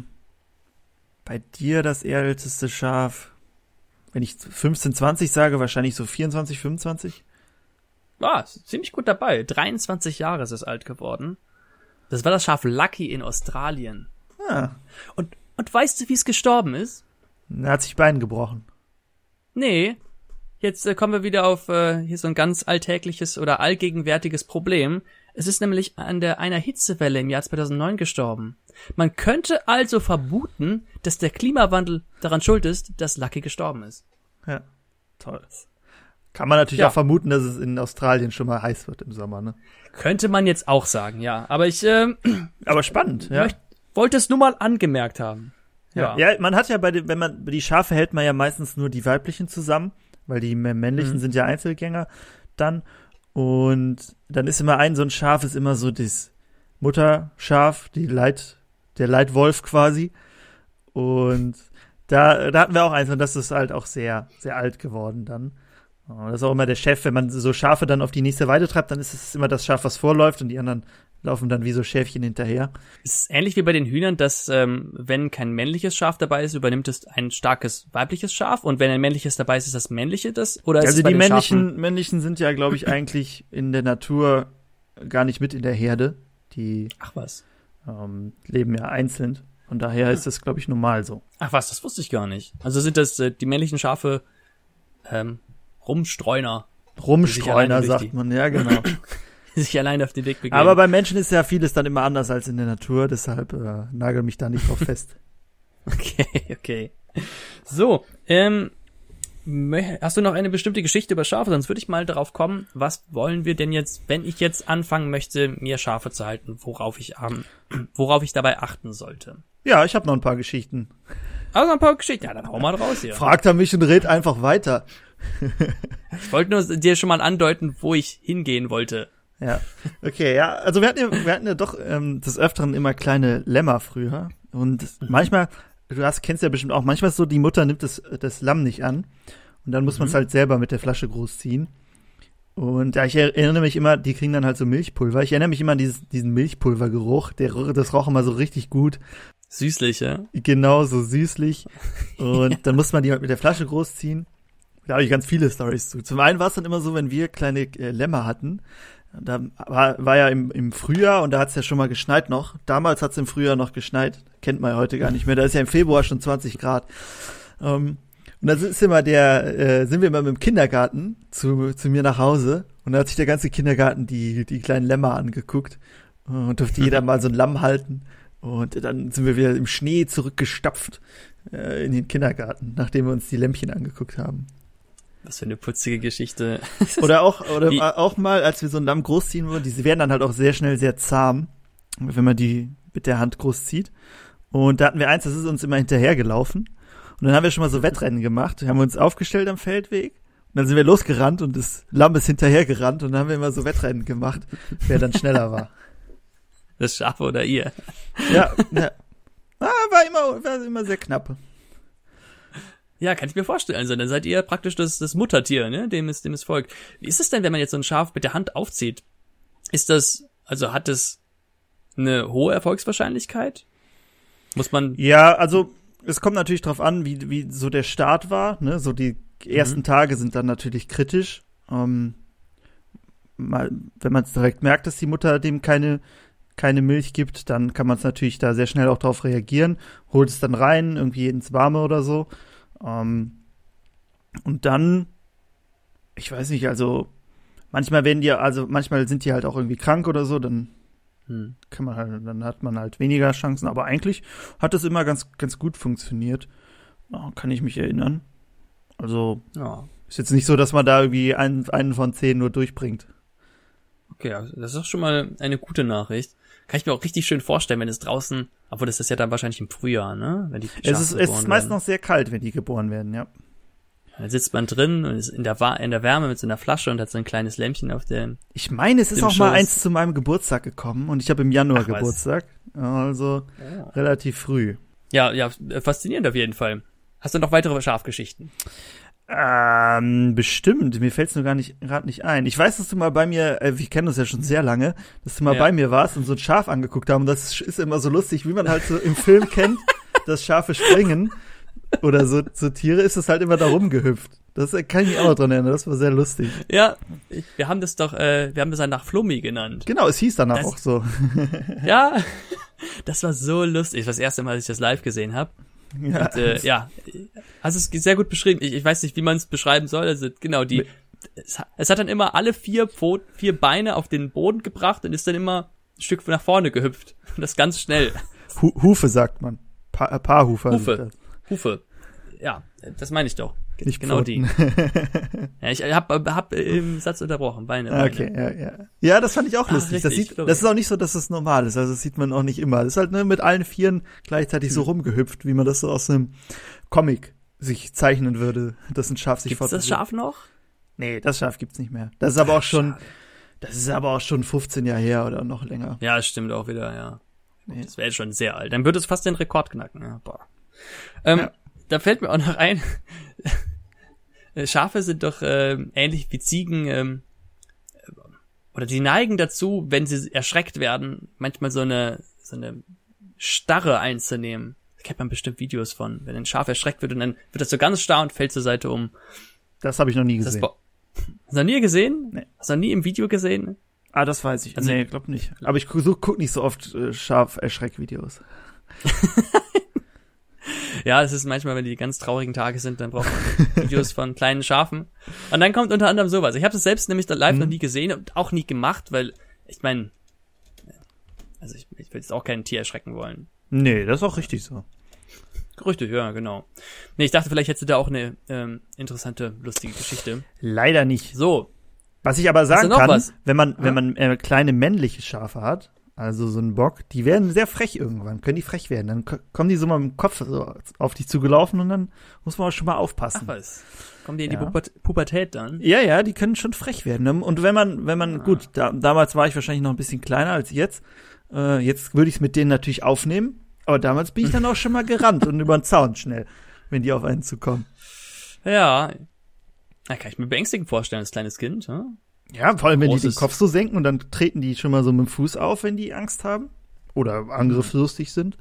bei dir das älteste Schaf, wenn ich fünfzehn, zwanzig sage, wahrscheinlich so vierundzwanzig, fünfundzwanzig. Ah, ziemlich gut dabei. dreiundzwanzig Jahre ist es alt geworden. Das war das Schaf Lucky in Australien. Ah. Und, und weißt du, wie es gestorben ist? Er hat sich Bein gebrochen. Nee. Jetzt äh, kommen wir wieder auf äh, hier so ein ganz alltägliches oder allgegenwärtiges Problem. Es ist nämlich an der einer Hitzewelle im Jahr zweitausendneun gestorben. Man könnte also vermuten, dass der Klimawandel daran schuld ist, dass Lucky gestorben ist. Ja, toll. Kann man natürlich Ja. auch vermuten, dass es in Australien schon mal heiß wird im Sommer, ne? Könnte man jetzt auch sagen, ja. Aber ich äh, Aber spannend, ja. möcht, wollte es nur mal angemerkt haben. Ja. Ja, man hat ja bei den, wenn man, die Schafe hält man ja meistens nur die weiblichen zusammen, weil die männlichen Mhm. sind ja Einzelgänger dann. Und dann ist immer ein, so ein Schaf ist immer so das Mutterschaf, die Leit, der Leitwolf quasi. Und da, da hatten wir auch eins und das ist halt auch sehr, sehr alt geworden dann. Und das ist auch immer der Chef, wenn man so Schafe dann auf die nächste Weide treibt, dann ist es immer das Schaf, was vorläuft und die anderen laufen dann wie so Schäfchen hinterher. Es ist ähnlich wie bei den Hühnern, dass ähm, wenn kein männliches Schaf dabei ist, übernimmt es ein starkes weibliches Schaf und wenn ein männliches dabei ist, ist das männliche das? Oder ist Also es bei die den männlichen, Schafen? männlichen sind ja, glaube ich, eigentlich in der Natur gar nicht mit in der Herde. Die Ach was. ähm, leben ja einzeln. Von daher ist das, glaube ich, normal so. Ach was, das wusste ich gar nicht. Also sind das äh, die männlichen Schafe ähm, Rumstreuner, Rumstreuner, Die sich alleine durch sagt die- man, ja, genau. die sich alleine auf den Weg begeben. Aber bei Menschen ist ja vieles dann immer anders als in der Natur, deshalb äh, nagel mich da nicht drauf fest. Okay, okay. So, ähm, mö- hast du noch eine bestimmte Geschichte über Schafe? Sonst würde ich mal darauf kommen, was wollen wir denn jetzt, wenn ich jetzt anfangen möchte, mir Schafe zu halten, worauf ich ähm, worauf ich dabei achten sollte? Ja, ich habe noch ein paar Geschichten. Also ein paar Geschichten. Ja, dann hau mal raus hier. Fragt er mich und redet einfach weiter. Ich wollte nur dir schon mal andeuten, wo ich hingehen wollte. Ja, okay, ja, also wir hatten ja, wir hatten ja doch ähm, des Öfteren immer kleine Lämmer früher und manchmal, du hast, kennst ja bestimmt auch, manchmal ist so, die Mutter nimmt das, das Lamm nicht an und dann muss man es halt selber mit der Flasche großziehen. Und ja, ich erinnere mich immer, die kriegen dann halt so Milchpulver. Ich erinnere mich immer an dieses, diesen Milchpulvergeruch, der, das roch immer so richtig gut. Süßlich, ja? Genau, so süßlich. Und dann muss man die halt mit der Flasche großziehen. Da habe ich ganz viele Storys zu. Zum einen war es dann immer so, wenn wir kleine äh, Lämmer hatten, da war, war ja im, im Frühjahr und da hat es ja schon mal geschneit noch. Damals hat es im Frühjahr noch geschneit. Kennt man ja heute gar nicht mehr. Da ist ja im Februar schon zwanzig Grad. Ähm, und dann ist immer der, äh, sind wir immer mit dem Kindergarten zu, zu mir nach Hause und da hat sich der ganze Kindergarten die, die kleinen Lämmer angeguckt und durfte jeder mal so ein Lamm halten. Und dann sind wir wieder im Schnee zurückgestapft äh, in den Kindergarten, nachdem wir uns die Lämpchen angeguckt haben. Was für eine putzige Geschichte. Oder auch, oder Die- auch mal, als wir so ein Lamm großziehen wollen, die werden dann halt auch sehr schnell sehr zahm, wenn man die mit der Hand großzieht. Und da hatten wir eins, das ist uns immer hinterhergelaufen. Und dann haben wir schon mal so Wettrennen gemacht. Wir haben uns aufgestellt am Feldweg. Und dann sind wir losgerannt und das Lamm ist hinterhergerannt. Und dann haben wir immer so Wettrennen gemacht, wer dann schneller war. Das Schaf oder ihr? Ja, ja. Ah, war immer, war immer sehr knapp. Ja, kann ich mir vorstellen. Also dann seid ihr praktisch das, das Muttertier, ne, dem es, dem es folgt. Wie ist es denn, wenn man jetzt so ein Schaf mit der Hand aufzieht? Ist das, also hat es eine hohe Erfolgswahrscheinlichkeit? Muss man, Ja, also es kommt natürlich drauf an, wie, wie so der Start war. Ne? So die ersten Mhm. Tage sind dann natürlich kritisch. Ähm, mal, wenn man es direkt merkt, dass die Mutter dem keine, keine Milch gibt, dann kann man es natürlich da sehr schnell auch drauf reagieren. Holt es dann rein, irgendwie ins Warme oder so. Ähm, und dann, ich weiß nicht, also manchmal werden die, also manchmal sind die halt auch irgendwie krank oder so, dann hm. kann man halt, dann hat man halt weniger Chancen, aber eigentlich hat das immer ganz, ganz gut funktioniert. Ja, kann ich mich erinnern. Also, Ja, ist jetzt nicht so, dass man da irgendwie einen, einen von zehn nur durchbringt. okay, also das ist doch schon mal eine gute Nachricht. Kann ich mir auch richtig schön vorstellen, wenn es draußen, obwohl das ist ja dann wahrscheinlich im Frühjahr, ne? Wenn die Es Schafe ist, es geboren ist meist werden. noch sehr kalt, wenn die geboren werden, ja. Dann sitzt man drin und ist in der, Wa- in der Wärme mit so einer Flasche und hat so ein kleines Lämpchen auf dem. Ich meine, es ist Im auch mal Schoß. eins zu meinem Geburtstag gekommen und ich habe im Januar Ach, was. Geburtstag. Also relativ früh. Ja, ja, faszinierend auf jeden Fall. Hast du noch weitere Schafgeschichten? Ähm, bestimmt. Mir fällt's nur gar nicht, gerade nicht ein. Ich weiß, dass du mal bei mir, äh, wir kennen uns ja schon sehr lange, dass du mal Ja. bei mir warst und so ein Schaf angeguckt haben. Und das ist immer so lustig, wie man halt so im Film kennt, dass Schafe springen oder so, so Tiere, ist es halt immer da rumgehüpft. Das kann ich mich auch noch dran erinnern. Das war sehr lustig. Ja, ich, wir haben das doch, äh, wir haben das dann nach Flummi genannt. Genau, es hieß danach Das- auch so. Ja, das war so lustig. Das war das erste Mal, dass ich das live gesehen habe. Ja. Und, äh, ja, hast es sehr gut beschrieben. Ich, ich weiß nicht, wie man es beschreiben soll. Also genau, die, es, hat- es hat dann immer alle vier Pfoten, vier Beine auf den Boden gebracht und ist dann immer ein Stück nach vorne gehüpft. Und das ganz schnell. Hu Hufe sagt man. Pa äh, Paarhufer. Hufe. sind das. Hufe. Ja, das meine ich doch. Nicht genau Pfoten. die. Ja, ich hab, hab im Satz unterbrochen, Beine, Beine. Okay, ja, ja. Ja, das fand ich auch Ach, lustig. Das, richtig, sieht, glaub das ich. ist auch nicht so, dass es normal ist. Also das sieht man auch nicht immer. Das ist halt ne, mit allen Vieren gleichzeitig so Hm. rumgehüpft, wie man das so aus einem Comic sich zeichnen würde, dass ein Schaf sich Gibt's das fortbewegt. Schaf noch? Nee, das Schaf gibt's nicht mehr. Das ist aber Ach, auch schon, schade. das ist aber auch schon fünfzehn Jahre her oder noch länger. Ja, stimmt auch wieder, ja. Nee. Das wäre schon sehr alt. Dann würde es fast den Rekord knacken. Ja, boah. Ähm, Ja. Da fällt mir auch noch ein, Schafe sind doch ähm, ähnlich wie Ziegen, ähm, oder die neigen dazu, wenn sie erschreckt werden, manchmal so eine so eine Starre einzunehmen. Da kennt man bestimmt Videos von, wenn ein Schaf erschreckt wird und dann wird das so ganz starr und fällt zur Seite um. Das habe ich noch nie Ist das gesehen. bo- Hast du noch nie gesehen? Nee. Hast du noch nie im Video gesehen? Ah, das weiß ich. Also- nee, glaub nicht. Aber ich gu- so, guck nicht so oft äh, Schaf-Erschreck-Videos. Ja, es ist manchmal, wenn die ganz traurigen Tage sind, dann braucht man Videos von kleinen Schafen. Und dann kommt unter anderem sowas. Ich habe das selbst nämlich live Mhm. noch nie gesehen und auch nie gemacht, weil ich meine, also ich, ich will jetzt auch kein Tier erschrecken wollen. Nee, das ist auch richtig so. Richtig, ja, genau. Nee, ich dachte, vielleicht hättest du da auch eine ähm, interessante, lustige Geschichte. Leider nicht. So, Was ich aber sagen noch kann, was? wenn man, Ja? wenn man äh, kleine männliche Schafe hat, also so ein Bock, die werden sehr frech irgendwann, können die frech werden. Dann ko- kommen die so mal mit dem Kopf so auf dich zugelaufen und dann muss man auch schon mal ach aufpassen. was, kommen die in Ja. die Puber- Pubertät dann? Ja, ja, die können schon frech werden. ne? Und wenn man, wenn man, Ah. gut, da, damals war ich wahrscheinlich noch ein bisschen kleiner als jetzt. Äh, jetzt würde ich es mit denen natürlich aufnehmen. Aber damals bin ich dann auch schon mal gerannt und über den Zaun schnell, wenn die auf einen zukommen. Ja, da kann ich mir beängstigend vorstellen, als kleines Kind. Hm? Ja, vor allem, wenn die den Großes- Kopf so senken und dann treten die schon mal so mit dem Fuß auf, wenn die Angst haben. Oder angriffslustig sind.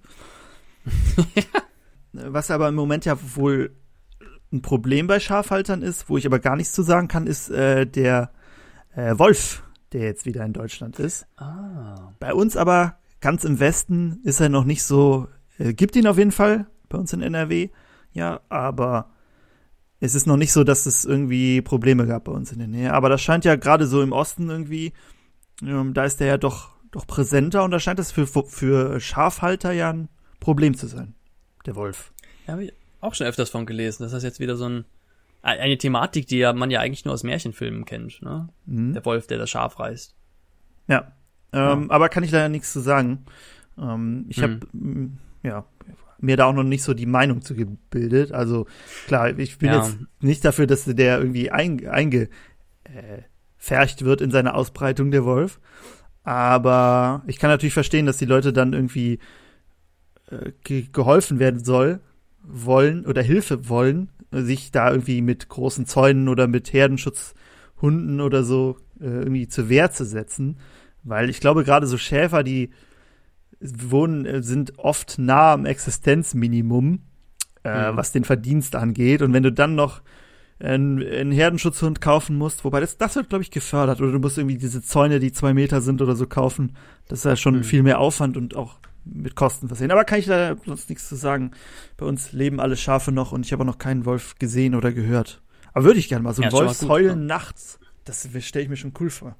Was aber im Moment ja wohl ein Problem bei Schafhaltern ist, wo ich aber gar nichts zu sagen kann, ist äh, der äh, Wolf, der jetzt wieder in Deutschland ist. Ah, Bei uns aber ganz im Westen ist er noch nicht so, äh, gibt ihn auf jeden Fall, bei uns in N R W, ja, aber es ist noch nicht so, dass es irgendwie Probleme gab bei uns in der Nähe. Aber das scheint ja gerade so im Osten irgendwie, ähm, da ist der ja doch, doch präsenter und da scheint das für, für Schafhalter ja ein Problem zu sein, der Wolf. da habe ich auch schon öfters von gelesen. Das ist jetzt wieder so ein, eine Thematik, die ja man ja eigentlich nur aus Märchenfilmen kennt, ne? Mhm. Der Wolf, der das Schaf reißt. Ja, ähm, aber kann ich leider nichts zu sagen. Ähm, ich habe, ja, mir da auch noch nicht so die Meinung zu gebildet. Also klar, ich bin Ja. jetzt nicht dafür, dass der irgendwie eingefärcht einge, äh, färcht wird in seiner Ausbreitung, der Wolf. Aber ich kann natürlich verstehen, dass die Leute dann irgendwie äh, ge geholfen werden soll, wollen oder Hilfe wollen, sich da irgendwie mit großen Zäunen oder mit Herdenschutzhunden oder so äh, irgendwie zur Wehr zu setzen. Weil ich glaube, gerade so Schäfer, die wohnen, äh, sind oft nah am Existenzminimum, äh, Mhm. was den Verdienst angeht. Und wenn du dann noch einen, einen Herdenschutzhund kaufen musst, wobei das, das wird, glaube ich, gefördert. Oder du musst irgendwie diese Zäune, die zwei Meter sind oder so kaufen. Das ist ja schon Mhm. viel mehr Aufwand und auch mit Kosten versehen. Aber kann ich da sonst nichts zu sagen. Bei uns leben alle Schafe noch und ich habe auch noch keinen Wolf gesehen oder gehört. Aber würde ich gerne mal. So ein Ja, ist schon mal Wolf gut, heulen ne? nachts, das stelle ich mir schon cool vor.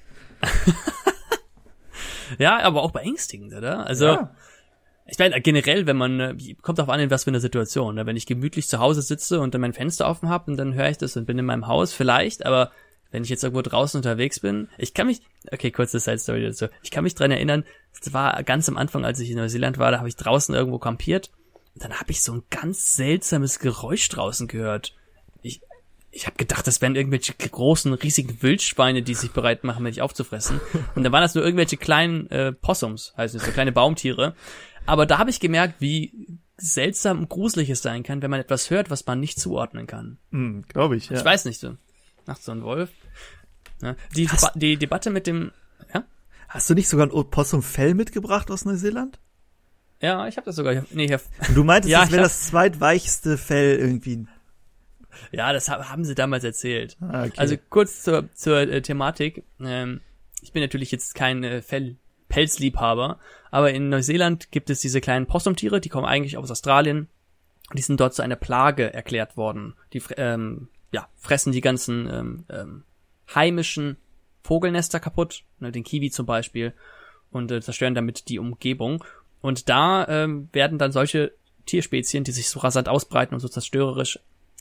Ja, aber auch beängstigend, oder? Also, Ja. ich meine, generell, wenn man, äh, kommt auch an, in was für eine Situation, ne? Wenn ich gemütlich zu Hause sitze und dann mein Fenster offen habe und dann höre ich das und bin in meinem Haus, vielleicht, aber wenn ich jetzt irgendwo draußen unterwegs bin, ich kann mich, okay, kurze Side-Story dazu, ich kann mich dran erinnern, das war ganz am Anfang, als ich in Neuseeland war, da habe ich draußen irgendwo kampiert und dann habe ich so ein ganz seltsames Geräusch draußen gehört. Ich, ich habe gedacht, das wären irgendwelche großen, riesigen Wildschweine, die sich bereit machen, mich aufzufressen. Und dann waren das nur irgendwelche kleinen äh, Possums, heißt es, so kleine Baumtiere. Aber da habe ich gemerkt, wie seltsam und gruselig es sein kann, wenn man etwas hört, was man nicht zuordnen kann. Hm, glaube ich, ja. Ich weiß nicht, so nachts so ein Wolf. Ja, die, Hast- Deba die Debatte mit dem, ja, Hast du nicht sogar ein Opossum-Fell mitgebracht aus Neuseeland? ja, ich habe das sogar, nee, ich hab, Und du meintest, Ja, das ich wäre hab- das zweitweichste Fell irgendwie. ja, das ha- haben sie damals erzählt. Ah, okay. Also kurz zur, zur äh, Thematik. Ähm, ich bin natürlich jetzt kein äh, Fell Pelzliebhaber, aber in Neuseeland gibt es diese kleinen Possumtiere, die kommen eigentlich aus Australien. Die sind dort zu einer Plage erklärt worden. Die fr- ähm, ja, fressen die ganzen ähm, ähm, heimischen Vogelnester kaputt, ne, den Kiwi zum Beispiel, und äh, zerstören damit die Umgebung. Und da ähm, werden dann solche Tierspezien, die sich so rasant ausbreiten und so zerstörerisch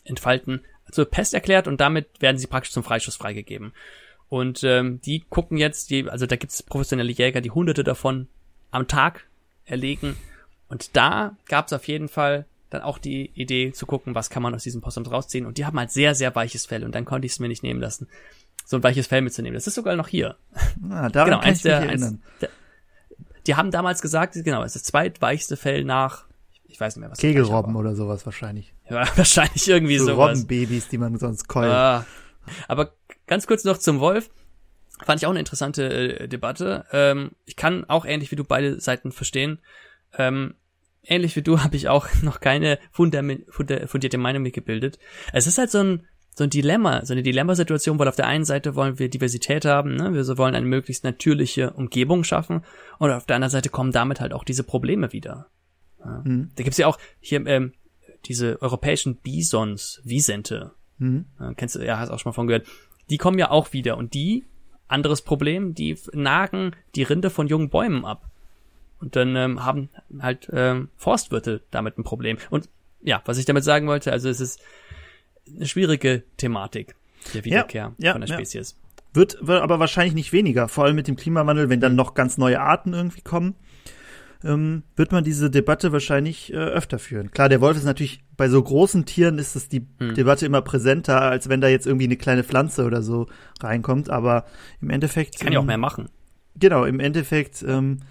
entfalten, zur Pest erklärt und damit werden sie praktisch zum Freischuss freigegeben. Und ähm, die gucken jetzt, die, also da gibt's professionelle Jäger, die Hunderte davon am Tag erlegen. Und da gab's auf jeden Fall dann auch die Idee zu gucken, was kann man aus diesen Possums rausziehen. Und die haben halt sehr, sehr weiches Fell. Und dann konnte ich es mir nicht nehmen lassen, so ein weiches Fell mitzunehmen. Das ist sogar noch hier. Ah, daran genau, kann ich der, mich erinnern. Eins, der, die haben damals gesagt, genau, es ist das zweitweichste Fell nach, ich weiß nicht mehr, was. Kegelrobben oder sowas wahrscheinlich. Ja, wahrscheinlich irgendwie so sowas. Robbenbabys, die man sonst keult. Ah, aber ganz kurz noch zum Wolf. Fand ich auch eine interessante äh, Debatte. Ähm, ich kann auch ähnlich wie du beide Seiten verstehen. Ähm, ähnlich wie du habe ich auch noch keine fundament, fundierte Meinung mitgebildet. Es ist halt so ein so ein Dilemma, so eine Dilemmasituation, weil auf der einen Seite wollen wir Diversität haben, ne? Wir so wollen eine möglichst natürliche Umgebung schaffen und auf der anderen Seite kommen damit halt auch diese Probleme wieder. Ja. Mhm. Da gibt's ja auch hier ähm, diese europäischen Bisons, Wisente. Mhm. Ja, kennst du, ja, hast auch schon mal von gehört. Die kommen ja auch wieder und die, anderes Problem, die nagen die Rinde von jungen Bäumen ab. Und dann ähm, haben halt ähm, Forstwirte damit ein Problem. Und ja, was ich damit sagen wollte, also es ist eine schwierige Thematik der Wiederkehr ja, ja, von der ja. Spezies. Wird, wird aber wahrscheinlich nicht weniger, vor allem mit dem Klimawandel, wenn dann noch ganz neue Arten irgendwie kommen, ähm, wird man diese Debatte wahrscheinlich äh, öfter führen. Klar, der Wolf ist natürlich, bei so großen Tieren ist es die hm. Debatte immer präsenter, als wenn da jetzt irgendwie eine kleine Pflanze oder so reinkommt, aber im Endeffekt kann ja auch mehr machen. Genau, im Endeffekt ähm,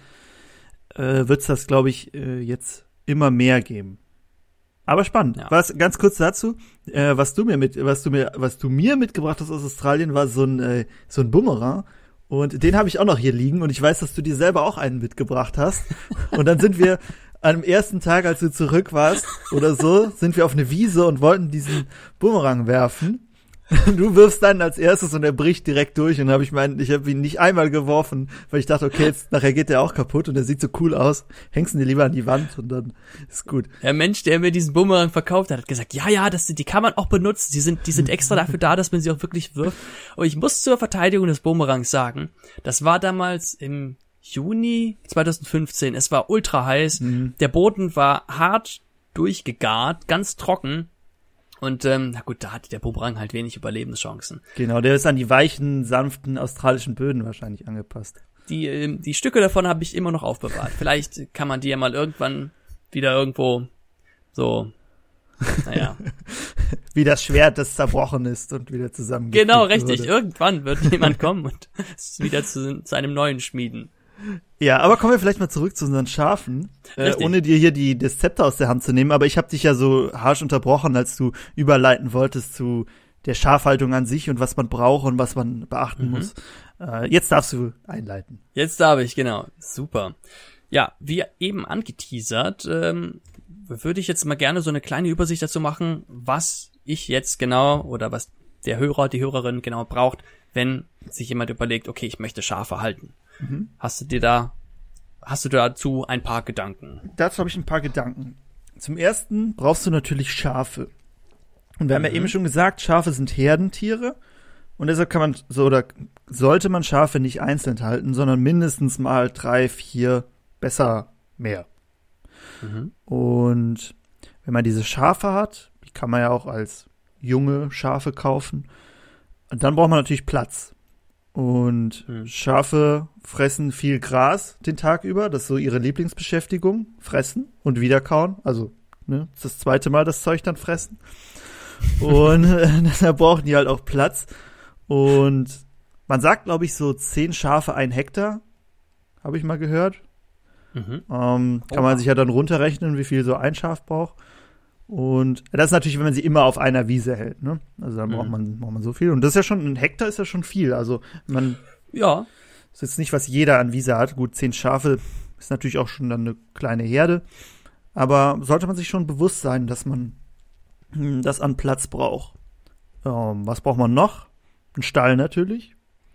äh, wird's das, glaube ich, äh, jetzt immer mehr geben. Aber spannend. Ja. Was ganz kurz dazu, äh, was du mir mit, was du mir, was du mir mitgebracht hast aus Australien, war so ein äh, so ein Bumerang. Und den habe ich auch noch hier liegen. Und ich weiß, dass du dir selber auch einen mitgebracht hast. Und dann sind wir am ersten Tag, als du zurück warst oder so, sind wir auf eine Wiese und wollten diesen Bumerang werfen. Du wirfst dann als erstes und er bricht direkt durch und habe ich meinen, ich habe ihn nicht einmal geworfen, weil ich dachte, okay, jetzt nachher geht der auch kaputt und der sieht so cool aus. Hängst ihn dir lieber an die Wand und dann ist gut. Der Mensch, der mir diesen Bumerang verkauft hat, hat gesagt, ja, ja, das sind, die kann man auch benutzen. Die sind, die sind extra dafür da, dass man sie auch wirklich wirft. Und ich muss zur Verteidigung des Bumerangs sagen, das war damals im Juni zwanzig fünfzehn. Es war ultra heiß. Mhm. Der Boden war hart durchgegart, ganz trocken. Und ähm, na gut, da hatte der Bumerang halt wenig Überlebenschancen. Genau, der ist an die weichen, sanften australischen Böden wahrscheinlich angepasst. Die ähm, die Stücke davon habe ich immer noch aufbewahrt. Vielleicht kann man die ja mal irgendwann wieder irgendwo so, naja. Wie das Schwert, das zerbrochen ist und wieder zusammen. Genau, richtig. Wurde. Irgendwann wird jemand kommen und es wieder zu, zu einem neuen schmieden. Ja, aber kommen wir vielleicht mal zurück zu unseren Schafen, äh, ohne dir hier die das Zepter aus der Hand zu nehmen. Aber ich habe dich ja so harsch unterbrochen, als du überleiten wolltest zu der Schafhaltung an sich und was man braucht und was man beachten mhm. muss. Äh, jetzt darfst du einleiten. Jetzt darf ich, genau. Super. Ja, wie eben angeteasert, ähm, würde ich jetzt mal gerne so eine kleine Übersicht dazu machen, was ich jetzt genau oder was der Hörer, die Hörerin genau braucht, wenn sich jemand überlegt, okay, ich möchte Schafe halten. Mhm. Hast du dir da, hast du dazu ein paar Gedanken? Dazu habe ich ein paar Gedanken. Zum ersten brauchst du natürlich Schafe. Und wir mhm. haben ja eben schon gesagt, Schafe sind Herdentiere. Und deshalb kann man so oder sollte man Schafe nicht einzeln halten, sondern mindestens mal drei, vier, besser mehr. Mhm. Und wenn man diese Schafe hat, die kann man ja auch als junge Schafe kaufen, dann braucht man natürlich Platz. Und hm. Schafe fressen viel Gras den Tag über. Das ist so ihre Lieblingsbeschäftigung. Fressen und wiederkauen. Also, ne, das ist das zweite Mal das Zeug dann fressen. Und äh, da brauchen die halt auch Platz. Und man sagt, glaube ich, so zehn Schafe ein Hektar. Habe ich mal gehört. Mhm. Ähm, kann oh. man sich ja dann runterrechnen, wie viel so ein Schaf braucht. Und das ist natürlich, wenn man sie immer auf einer Wiese hält, ne? Also dann mhm. braucht man, braucht man so viel. Und das ist ja schon, ein Hektar ist ja schon viel. Also man, ja, ist jetzt nicht, was jeder an Wiese hat. Gut, zehn Schafe ist natürlich auch schon dann eine kleine Herde. Aber sollte man sich schon bewusst sein, dass man das an Platz braucht. Ähm, was braucht man noch? Ein Stall natürlich.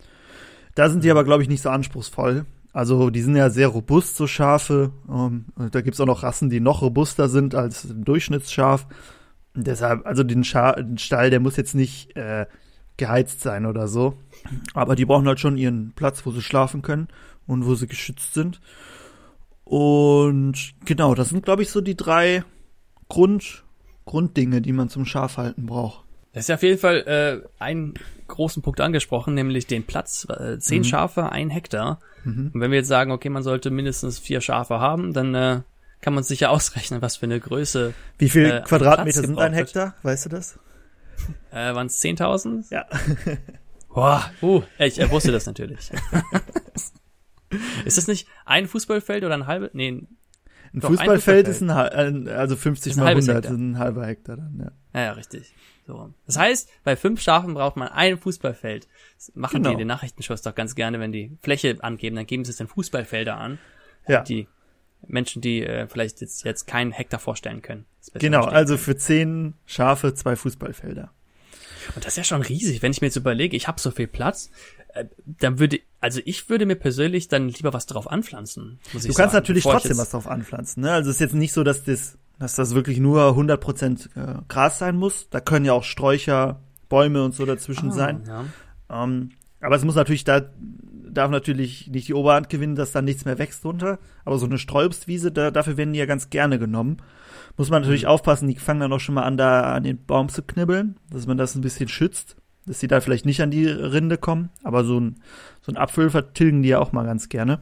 Da sind die aber, glaube ich, nicht so anspruchsvoll. Also die sind ja sehr robust, so Schafe. Um, da gibt's auch noch Rassen, die noch robuster sind als ein Durchschnittsschaf. Und deshalb, also den, Scha- den Stall, der muss jetzt nicht äh, geheizt sein oder so. Aber die brauchen halt schon ihren Platz, wo sie schlafen können und wo sie geschützt sind. Und genau, das sind, glaube ich, so die drei Grund, Grunddinge, die man zum Schafhalten braucht. Das ist ja auf jeden Fall äh, einen großen Punkt angesprochen, nämlich den Platz. Äh, zehn mhm. Schafe, ein Hektar. Mhm. Und wenn wir jetzt sagen, okay, man sollte mindestens vier Schafe haben, dann äh, kann man sich ja ausrechnen, was für eine Größe. Wie viel äh, Quadratmeter sind ein Hektar? Wird. Weißt du das? Äh, waren es zehntausend? Ja. Boah, uh, ich äh, wusste das natürlich. Ist das nicht ein Fußballfeld oder ein halbes? Nee, ein Fußballfeld, ein Fußballfeld ist ein, also fünfzig mal hundert sind ein halber Hektar dann, ja. Ja, ja, richtig. So. Das heißt, bei fünf Schafen braucht man ein Fußballfeld. Das machen genau. die in den Nachrichtenshows doch ganz gerne, wenn die Fläche angeben, dann geben sie es dann Fußballfelder an. Ja. Die Menschen, die äh, vielleicht jetzt, jetzt keinen Hektar vorstellen können. Genau, also für zehn Schafe zwei Fußballfelder. Und das ist ja schon riesig, wenn ich mir jetzt überlege, ich habe so viel Platz, äh, dann würde, also ich würde mir persönlich dann lieber was drauf anpflanzen, muss ich Du kannst sagen, natürlich trotzdem was drauf anpflanzen, ne? Also es ist jetzt nicht so, dass das, dass das wirklich nur hundert Prozent äh, Gras sein muss. Da können ja auch Sträucher, Bäume und so dazwischen ah, sein. Ja. Ähm, aber es muss natürlich, da darf natürlich nicht die Oberhand gewinnen, dass da nichts mehr wächst drunter. Aber so eine Streuobstwiese, da, dafür werden die ja ganz gerne genommen. Muss man natürlich mhm. aufpassen, die fangen dann auch schon mal an, da an den Baum zu knibbeln, dass man das ein bisschen schützt, dass die da vielleicht nicht an die Rinde kommen. Aber so ein, so ein Apfel vertilgen die ja auch mal ganz gerne.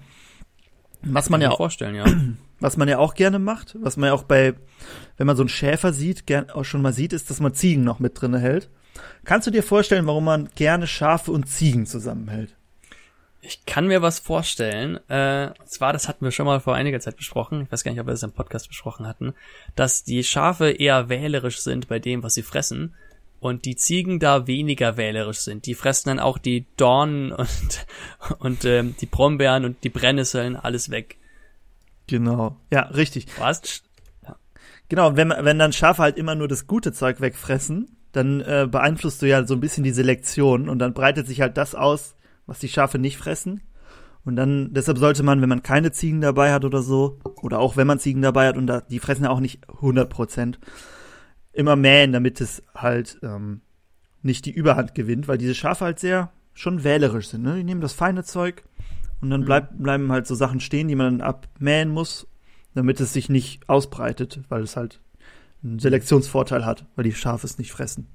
Was man ja auch vorstellen, ja. Was man ja auch gerne macht, was man ja auch bei, wenn man so einen Schäfer sieht, gern auch schon mal sieht, ist, dass man Ziegen noch mit drinne hält. Kannst du dir vorstellen, warum man gerne Schafe und Ziegen zusammenhält? Ich kann mir was vorstellen. Äh, und zwar, das hatten wir schon mal vor einiger Zeit besprochen. Ich weiß gar nicht, ob wir das im Podcast besprochen hatten, dass die Schafe eher wählerisch sind bei dem, was sie fressen. Und die Ziegen da weniger wählerisch sind. Die fressen dann auch die Dornen und, und ähm, die Brombeeren und die Brennnesseln, alles weg. Genau, ja, richtig. Was? Ja. Genau, wenn, wenn dann Schafe halt immer nur das gute Zeug wegfressen, dann äh, beeinflusst du ja so ein bisschen die Selektion und dann breitet sich halt das aus, was die Schafe nicht fressen. Und dann, deshalb sollte man, wenn man keine Ziegen dabei hat oder so, oder auch wenn man Ziegen dabei hat, und da, die fressen ja auch nicht hundert Prozent, immer mähen, damit es halt ähm, nicht die Überhand gewinnt, weil diese Schafe halt sehr schon wählerisch sind. Ne? Die nehmen das feine Zeug und dann bleib, bleiben halt so Sachen stehen, die man dann abmähen muss, damit es sich nicht ausbreitet, weil es halt einen Selektionsvorteil hat, weil die Schafe es nicht fressen.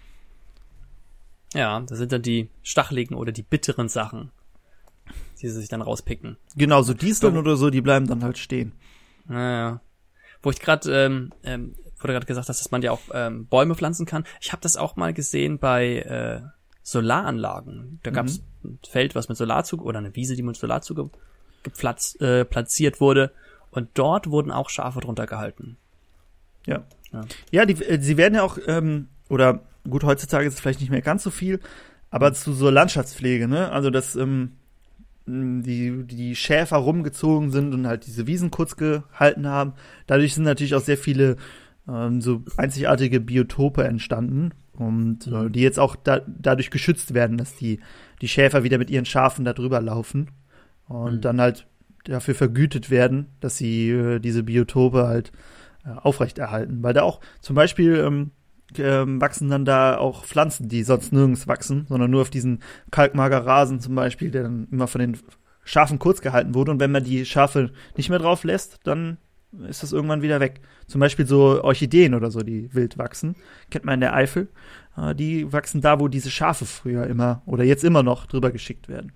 Ja, das sind dann die stacheligen oder die bitteren Sachen, die sie sich dann rauspicken. Genau, so Disteln so, oder so, die bleiben dann halt stehen. Naja. Wo ich gerade, ähm, ähm, wo du gerade gesagt hast, dass man ja auch ähm, Bäume pflanzen kann. Ich habe das auch mal gesehen bei äh, Solaranlagen. Da gab es mhm. ein Feld, was mit Solarzug oder eine Wiese, die mit Solarzug geplatz, äh, platziert wurde. Und dort wurden auch Schafe drunter gehalten. Ja. Ja, ja die, äh, sie werden ja auch, ähm, oder gut, heutzutage ist es vielleicht nicht mehr ganz so viel, aber zu so Landschaftspflege, ne? Also, dass ähm, die, die Schäfer rumgezogen sind und halt diese Wiesen kurz gehalten haben. Dadurch sind natürlich auch sehr viele ähm, so einzigartige Biotope entstanden und äh, die jetzt auch da, dadurch geschützt werden, dass die, die Schäfer wieder mit ihren Schafen da drüber laufen und mhm. dann halt dafür vergütet werden, dass sie äh, diese Biotope halt äh, aufrechterhalten. Weil da auch zum Beispiel ähm, ähm, wachsen dann da auch Pflanzen, die sonst nirgends wachsen, sondern nur auf diesen Kalkmagerrasen zum Beispiel, der dann immer von den Schafen kurz gehalten wurde. Und wenn man die Schafe nicht mehr drauf lässt, dann ist das irgendwann wieder weg. Zum Beispiel so Orchideen oder so, die wild wachsen. Kennt man in der Eifel. Äh, die wachsen da, wo diese Schafe früher immer oder jetzt immer noch drüber geschickt werden.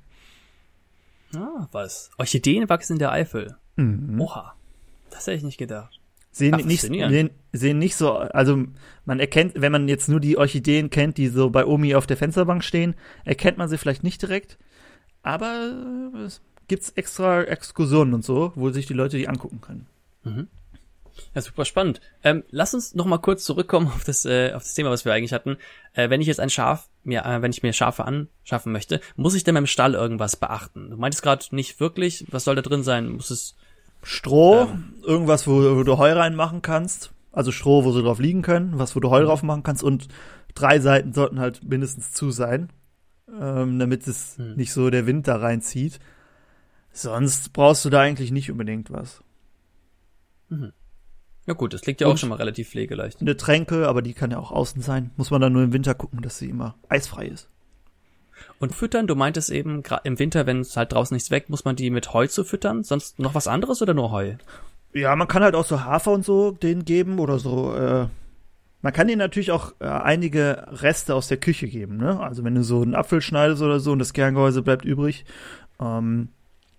Ah, was? Orchideen wachsen in der Eifel? Mhm. Oha. Das hätte ich nicht gedacht. Sehen nicht, sehen, sehen nicht so, also man erkennt, wenn man jetzt nur die Orchideen kennt, die so bei Omi auf der Fensterbank stehen, erkennt man sie vielleicht nicht direkt, aber es gibt extra Exkursionen und so, wo sich die Leute die angucken können. Mhm. Ja, super spannend. Ähm, lass uns noch mal kurz zurückkommen auf das, äh, auf das Thema, was wir eigentlich hatten. Äh, wenn ich jetzt ein Schaf, mir, äh, wenn ich mir Schafe anschaffen möchte, muss ich denn beim Stall irgendwas beachten? Du meintest gerade nicht wirklich, was soll da drin sein? Muss es Stroh, ähm. irgendwas, wo, wo du Heu reinmachen kannst. Also Stroh, wo sie drauf liegen können, was, wo du Heu drauf machen kannst. Und drei Seiten sollten halt mindestens zu sein, ähm, damit es hm. nicht so der Wind da reinzieht. Sonst brauchst du da eigentlich nicht unbedingt was. Mhm. Ja gut, das klingt ja und auch schon mal relativ pflegeleicht. Eine Tränke, aber die kann ja auch außen sein. Muss man dann nur im Winter gucken, dass sie immer eisfrei ist. Und füttern, du meintest eben, gerade im Winter, wenn es halt draußen nichts weg, muss man die mit Heu zu füttern? Sonst noch was anderes oder nur Heu? Ja, man kann halt auch so Hafer und so denen geben oder so, äh, man kann denen natürlich auch äh, einige Reste aus der Küche geben, ne? Also wenn du so einen Apfel schneidest oder so und das Kerngehäuse bleibt übrig. Ähm,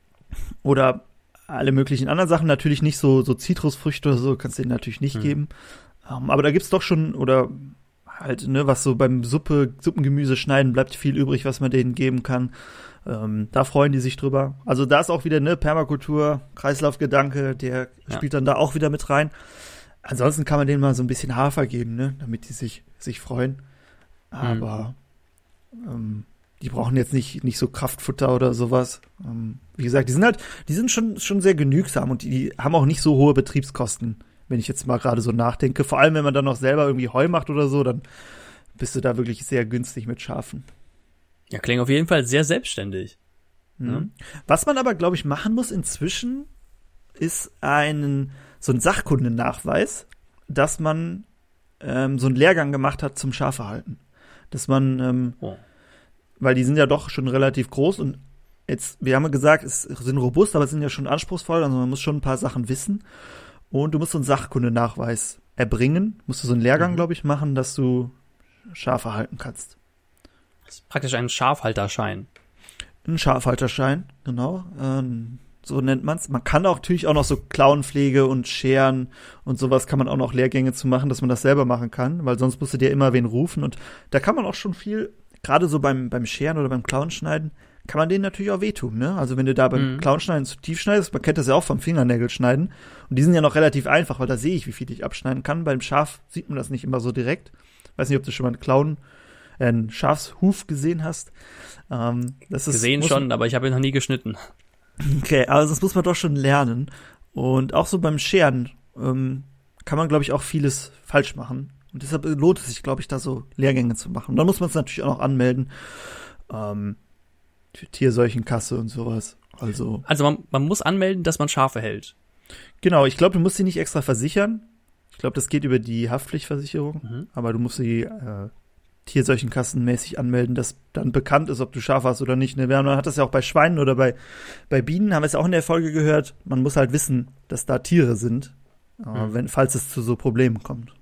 oder alle möglichen anderen Sachen, natürlich nicht so, so Zitrusfrüchte oder so, kannst du denen natürlich nicht mhm. geben. Um, aber da gibt's doch schon, oder halt, ne, was so beim Suppe, Suppengemüse schneiden, bleibt viel übrig, was man denen geben kann. Ähm, da freuen die sich drüber. Also da ist auch wieder, ne, Permakultur, Kreislaufgedanke, der ja. spielt dann da auch wieder mit rein. Ansonsten kann man denen mal so ein bisschen Hafer geben, ne, damit die sich, sich freuen. Aber, mhm. ähm, die brauchen jetzt nicht, nicht so Kraftfutter oder sowas. Ähm, wie gesagt, die sind halt, die sind schon, schon sehr genügsam und die, die haben auch nicht so hohe Betriebskosten, wenn ich jetzt mal gerade so nachdenke. Vor allem, wenn man dann noch selber irgendwie Heu macht oder so, dann bist du da wirklich sehr günstig mit Schafen. Ja, klingt auf jeden Fall sehr selbstständig. Mhm. Ja. Was man aber, glaube ich, machen muss inzwischen, ist einen, so ein Sachkundennachweis, dass man ähm, so einen Lehrgang gemacht hat zum Schafehalten. Dass man, ähm, oh. weil die sind ja doch schon relativ groß und jetzt, wir haben ja gesagt, es sind robust, aber es sind ja schon anspruchsvoll, also man muss schon ein paar Sachen wissen. Und du musst so einen Sachkundenachweis erbringen, musst du so einen Lehrgang, mhm. glaube ich, machen, dass du Schafe halten kannst. Das ist praktisch ein Schafhalterschein. Ein Schafhalterschein, genau. Ähm, so nennt man's. Man kann auch natürlich auch noch so Klauenpflege und Scheren und sowas kann man auch noch Lehrgänge zu machen, dass man das selber machen kann, weil sonst musst du dir immer wen rufen. Und da kann man auch schon viel, gerade so beim, beim Scheren oder beim Klauenschneiden, kann man denen natürlich auch wehtun, ne? Also wenn du da beim mhm. Klauenschneiden zu tief schneidest, man kennt das ja auch vom Fingernägelschneiden, und die sind ja noch relativ einfach, weil da sehe ich, wie viel ich abschneiden kann. Beim Schaf sieht man das nicht immer so direkt. Weiß nicht, ob du schon mal einen Klauen, äh, einen Schafshuf gesehen hast. Ähm, das ist, gesehen schon, aber ich habe ihn noch nie geschnitten. Okay, aber das muss man doch schon lernen. Und auch so beim Scheren ähm, kann man, glaube ich, auch vieles falsch machen. Und deshalb lohnt es sich, glaube ich, da so Lehrgänge zu machen. Und dann muss man es natürlich auch noch anmelden. Ähm, für Tierseuchenkasse und sowas. Also, also man, man muss anmelden, dass man Schafe hält. Genau, ich glaube, du musst sie nicht extra versichern. Ich glaube, das geht über die Haftpflichtversicherung. Mhm. Aber du musst sie äh, Tierseuchenkassenmäßig anmelden, dass dann bekannt ist, ob du Schafe hast oder nicht. Ne? Man hat das ja auch bei Schweinen oder bei, bei Bienen, haben wir es auch in der Folge gehört. Man muss halt wissen, dass da Tiere sind, äh, mhm. wenn, falls es zu so Problemen kommt.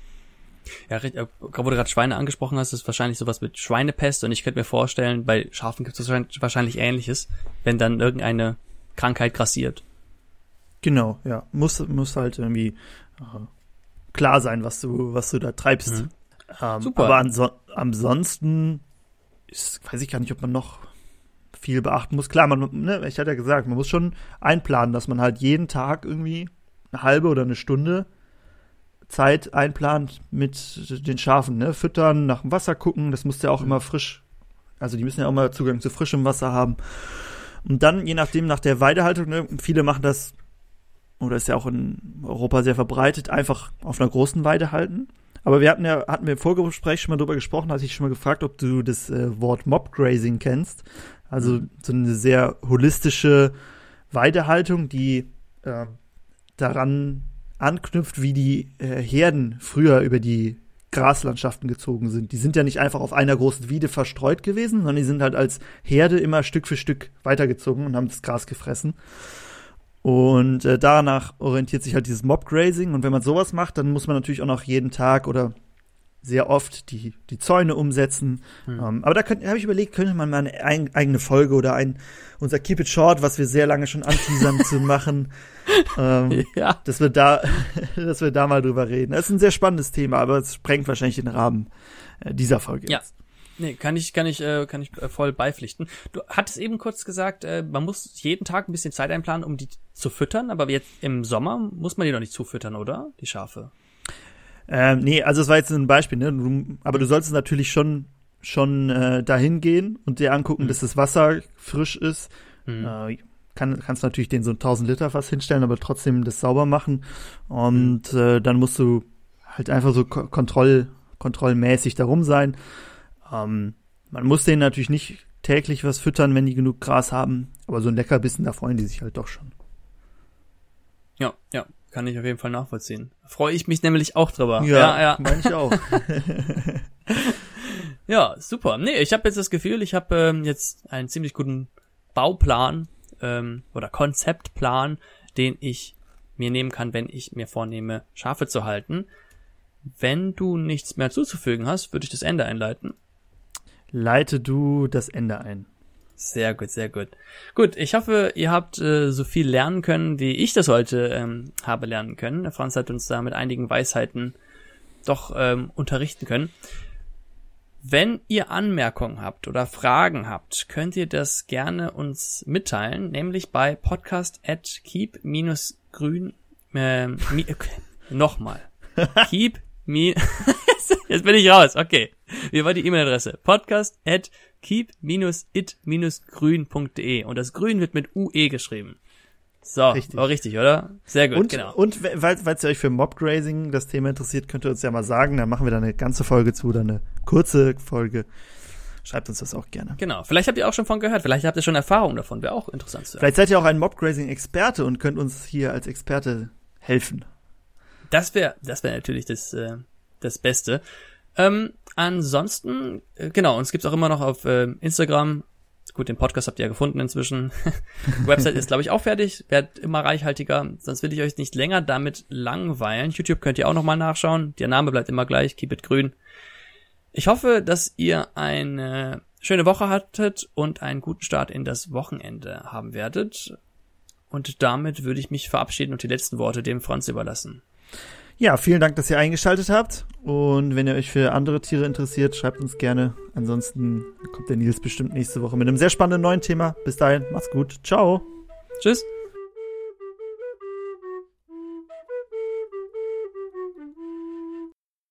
Ja, wo du gerade Schweine angesprochen hast, ist wahrscheinlich sowas mit Schweinepest, und ich könnte mir vorstellen, bei Schafen gibt es wahrscheinlich Ähnliches, wenn dann irgendeine Krankheit grassiert. Genau, ja. Muss, muss halt irgendwie äh, klar sein, was du, was du da treibst. Mhm. Ähm, Super. Aber anso- ansonsten ist, weiß ich gar nicht, ob man noch viel beachten muss. Klar, man, ne, ich hatte ja gesagt, man muss schon einplanen, dass man halt jeden Tag irgendwie eine halbe oder eine Stunde Zeit einplant mit den Schafen, ne? Füttern, nach dem Wasser gucken, das muss ja auch mhm. immer frisch, also die müssen ja auch mal Zugang zu frischem Wasser haben. Und dann, je nachdem, nach der Weidehaltung, ne? Viele machen das, oder ist ja auch in Europa sehr verbreitet, einfach auf einer großen Weide halten. Aber wir hatten ja, hatten wir im Vorgespräch schon mal drüber gesprochen, hatte ich schon mal gefragt, ob du das äh, Wort Mobgrazing kennst. Also mhm. so eine sehr holistische Weidehaltung, die äh, daran anknüpft, wie die äh, Herden früher über die Graslandschaften gezogen sind. Die sind ja nicht einfach auf einer großen Wiede verstreut gewesen, sondern die sind halt als Herde immer Stück für Stück weitergezogen und haben das Gras gefressen. Und äh, danach orientiert sich halt dieses Mobgrazing. Und wenn man sowas macht, dann muss man natürlich auch noch jeden Tag oder sehr oft die, die Zäune umsetzen. Hm. Um, aber da habe ich überlegt, könnte man mal eine ein, eigene Folge oder ein unser Keep It Short, was wir sehr lange schon anteasern, zu machen. ähm, ja. Dass wir da, dass wir da mal drüber reden. Das ist ein sehr spannendes Thema, aber es sprengt wahrscheinlich den Rahmen äh, dieser Folge. Ja. Jetzt. Nee, kann ich, kann ich, äh, kann ich äh, voll beipflichten. Du hattest eben kurz gesagt, äh, man muss jeden Tag ein bisschen Zeit einplanen, um die zu füttern, aber jetzt im Sommer muss man die doch nicht zufüttern, oder? Die Schafe. Ähm, nee, also es war jetzt ein Beispiel, ne? Du, aber du solltest natürlich schon schon äh, dahin gehen und dir angucken, mhm. dass das Wasser frisch ist. Mhm. Äh, kann, kannst natürlich den so ein tausend Liter Fass hinstellen, aber trotzdem das sauber machen. Und mhm. äh, dann musst du halt einfach so ko- kontroll kontrollmäßig darum sein. Ähm, man muss denen natürlich nicht täglich was füttern, wenn die genug Gras haben, aber so ein Leckerbissen, da freuen die sich halt doch schon. Ja, ja. Kann ich auf jeden Fall nachvollziehen. Freue ich mich nämlich auch drüber. Ja, ja, ja. Meine ich auch. Ja, super. Nee, ich habe jetzt das Gefühl, ich habe ähm, jetzt einen ziemlich guten Bauplan ähm, oder Konzeptplan, den ich mir nehmen kann, wenn ich mir vornehme, Schafe zu halten. wenn du nichts mehr zuzufügen hast, würde ich das Ende einleiten. Leite du das Ende ein. Sehr gut, sehr gut. Gut, ich hoffe, ihr habt äh, so viel lernen können, wie ich das heute ähm, habe lernen können. Der Franz hat uns da mit einigen Weisheiten doch ähm, unterrichten können. Wenn ihr Anmerkungen habt oder Fragen habt, könnt ihr das gerne uns mitteilen, nämlich bei podcast at keep grün äh, mi, okay, nochmal. keep mi, jetzt bin ich raus, okay. Wie war die E-Mail-Adresse? podcast at keep it grün punkt de und das Grün wird mit U E geschrieben. So, richtig. War richtig, oder? Sehr gut, und, genau. Und weil falls ihr euch für Mobgrazing das Thema interessiert, könnt ihr uns ja mal sagen, dann machen wir da eine ganze Folge zu oder eine kurze Folge. Schreibt uns das auch gerne. Genau, vielleicht habt ihr auch schon von gehört, vielleicht habt ihr schon Erfahrung davon, wäre auch interessant zu hören. Vielleicht seid ihr auch ein Mobgrazing-Experte und könnt uns hier als Experte helfen. Das wäre das wäre natürlich das, äh, das Beste. Ähm, ansonsten, äh, genau, uns gibt's auch immer noch auf äh, Instagram. Gut, den Podcast habt ihr ja gefunden inzwischen. Website ist, glaube ich, auch fertig. Wird immer reichhaltiger. Sonst will ich euch nicht länger damit langweilen. YouTube könnt ihr auch nochmal nachschauen. Der Name bleibt immer gleich. Keep it grün. Ich hoffe, dass ihr eine schöne Woche hattet und einen guten Start in das Wochenende haben werdet. Und damit würde ich mich verabschieden und die letzten Worte dem Franz überlassen. Ja, vielen Dank, dass ihr eingeschaltet habt. Und wenn ihr euch für andere Tiere interessiert, schreibt uns gerne. Ansonsten kommt der Nils bestimmt nächste Woche mit einem sehr spannenden neuen Thema. Bis dahin, macht's gut. Ciao. Tschüss.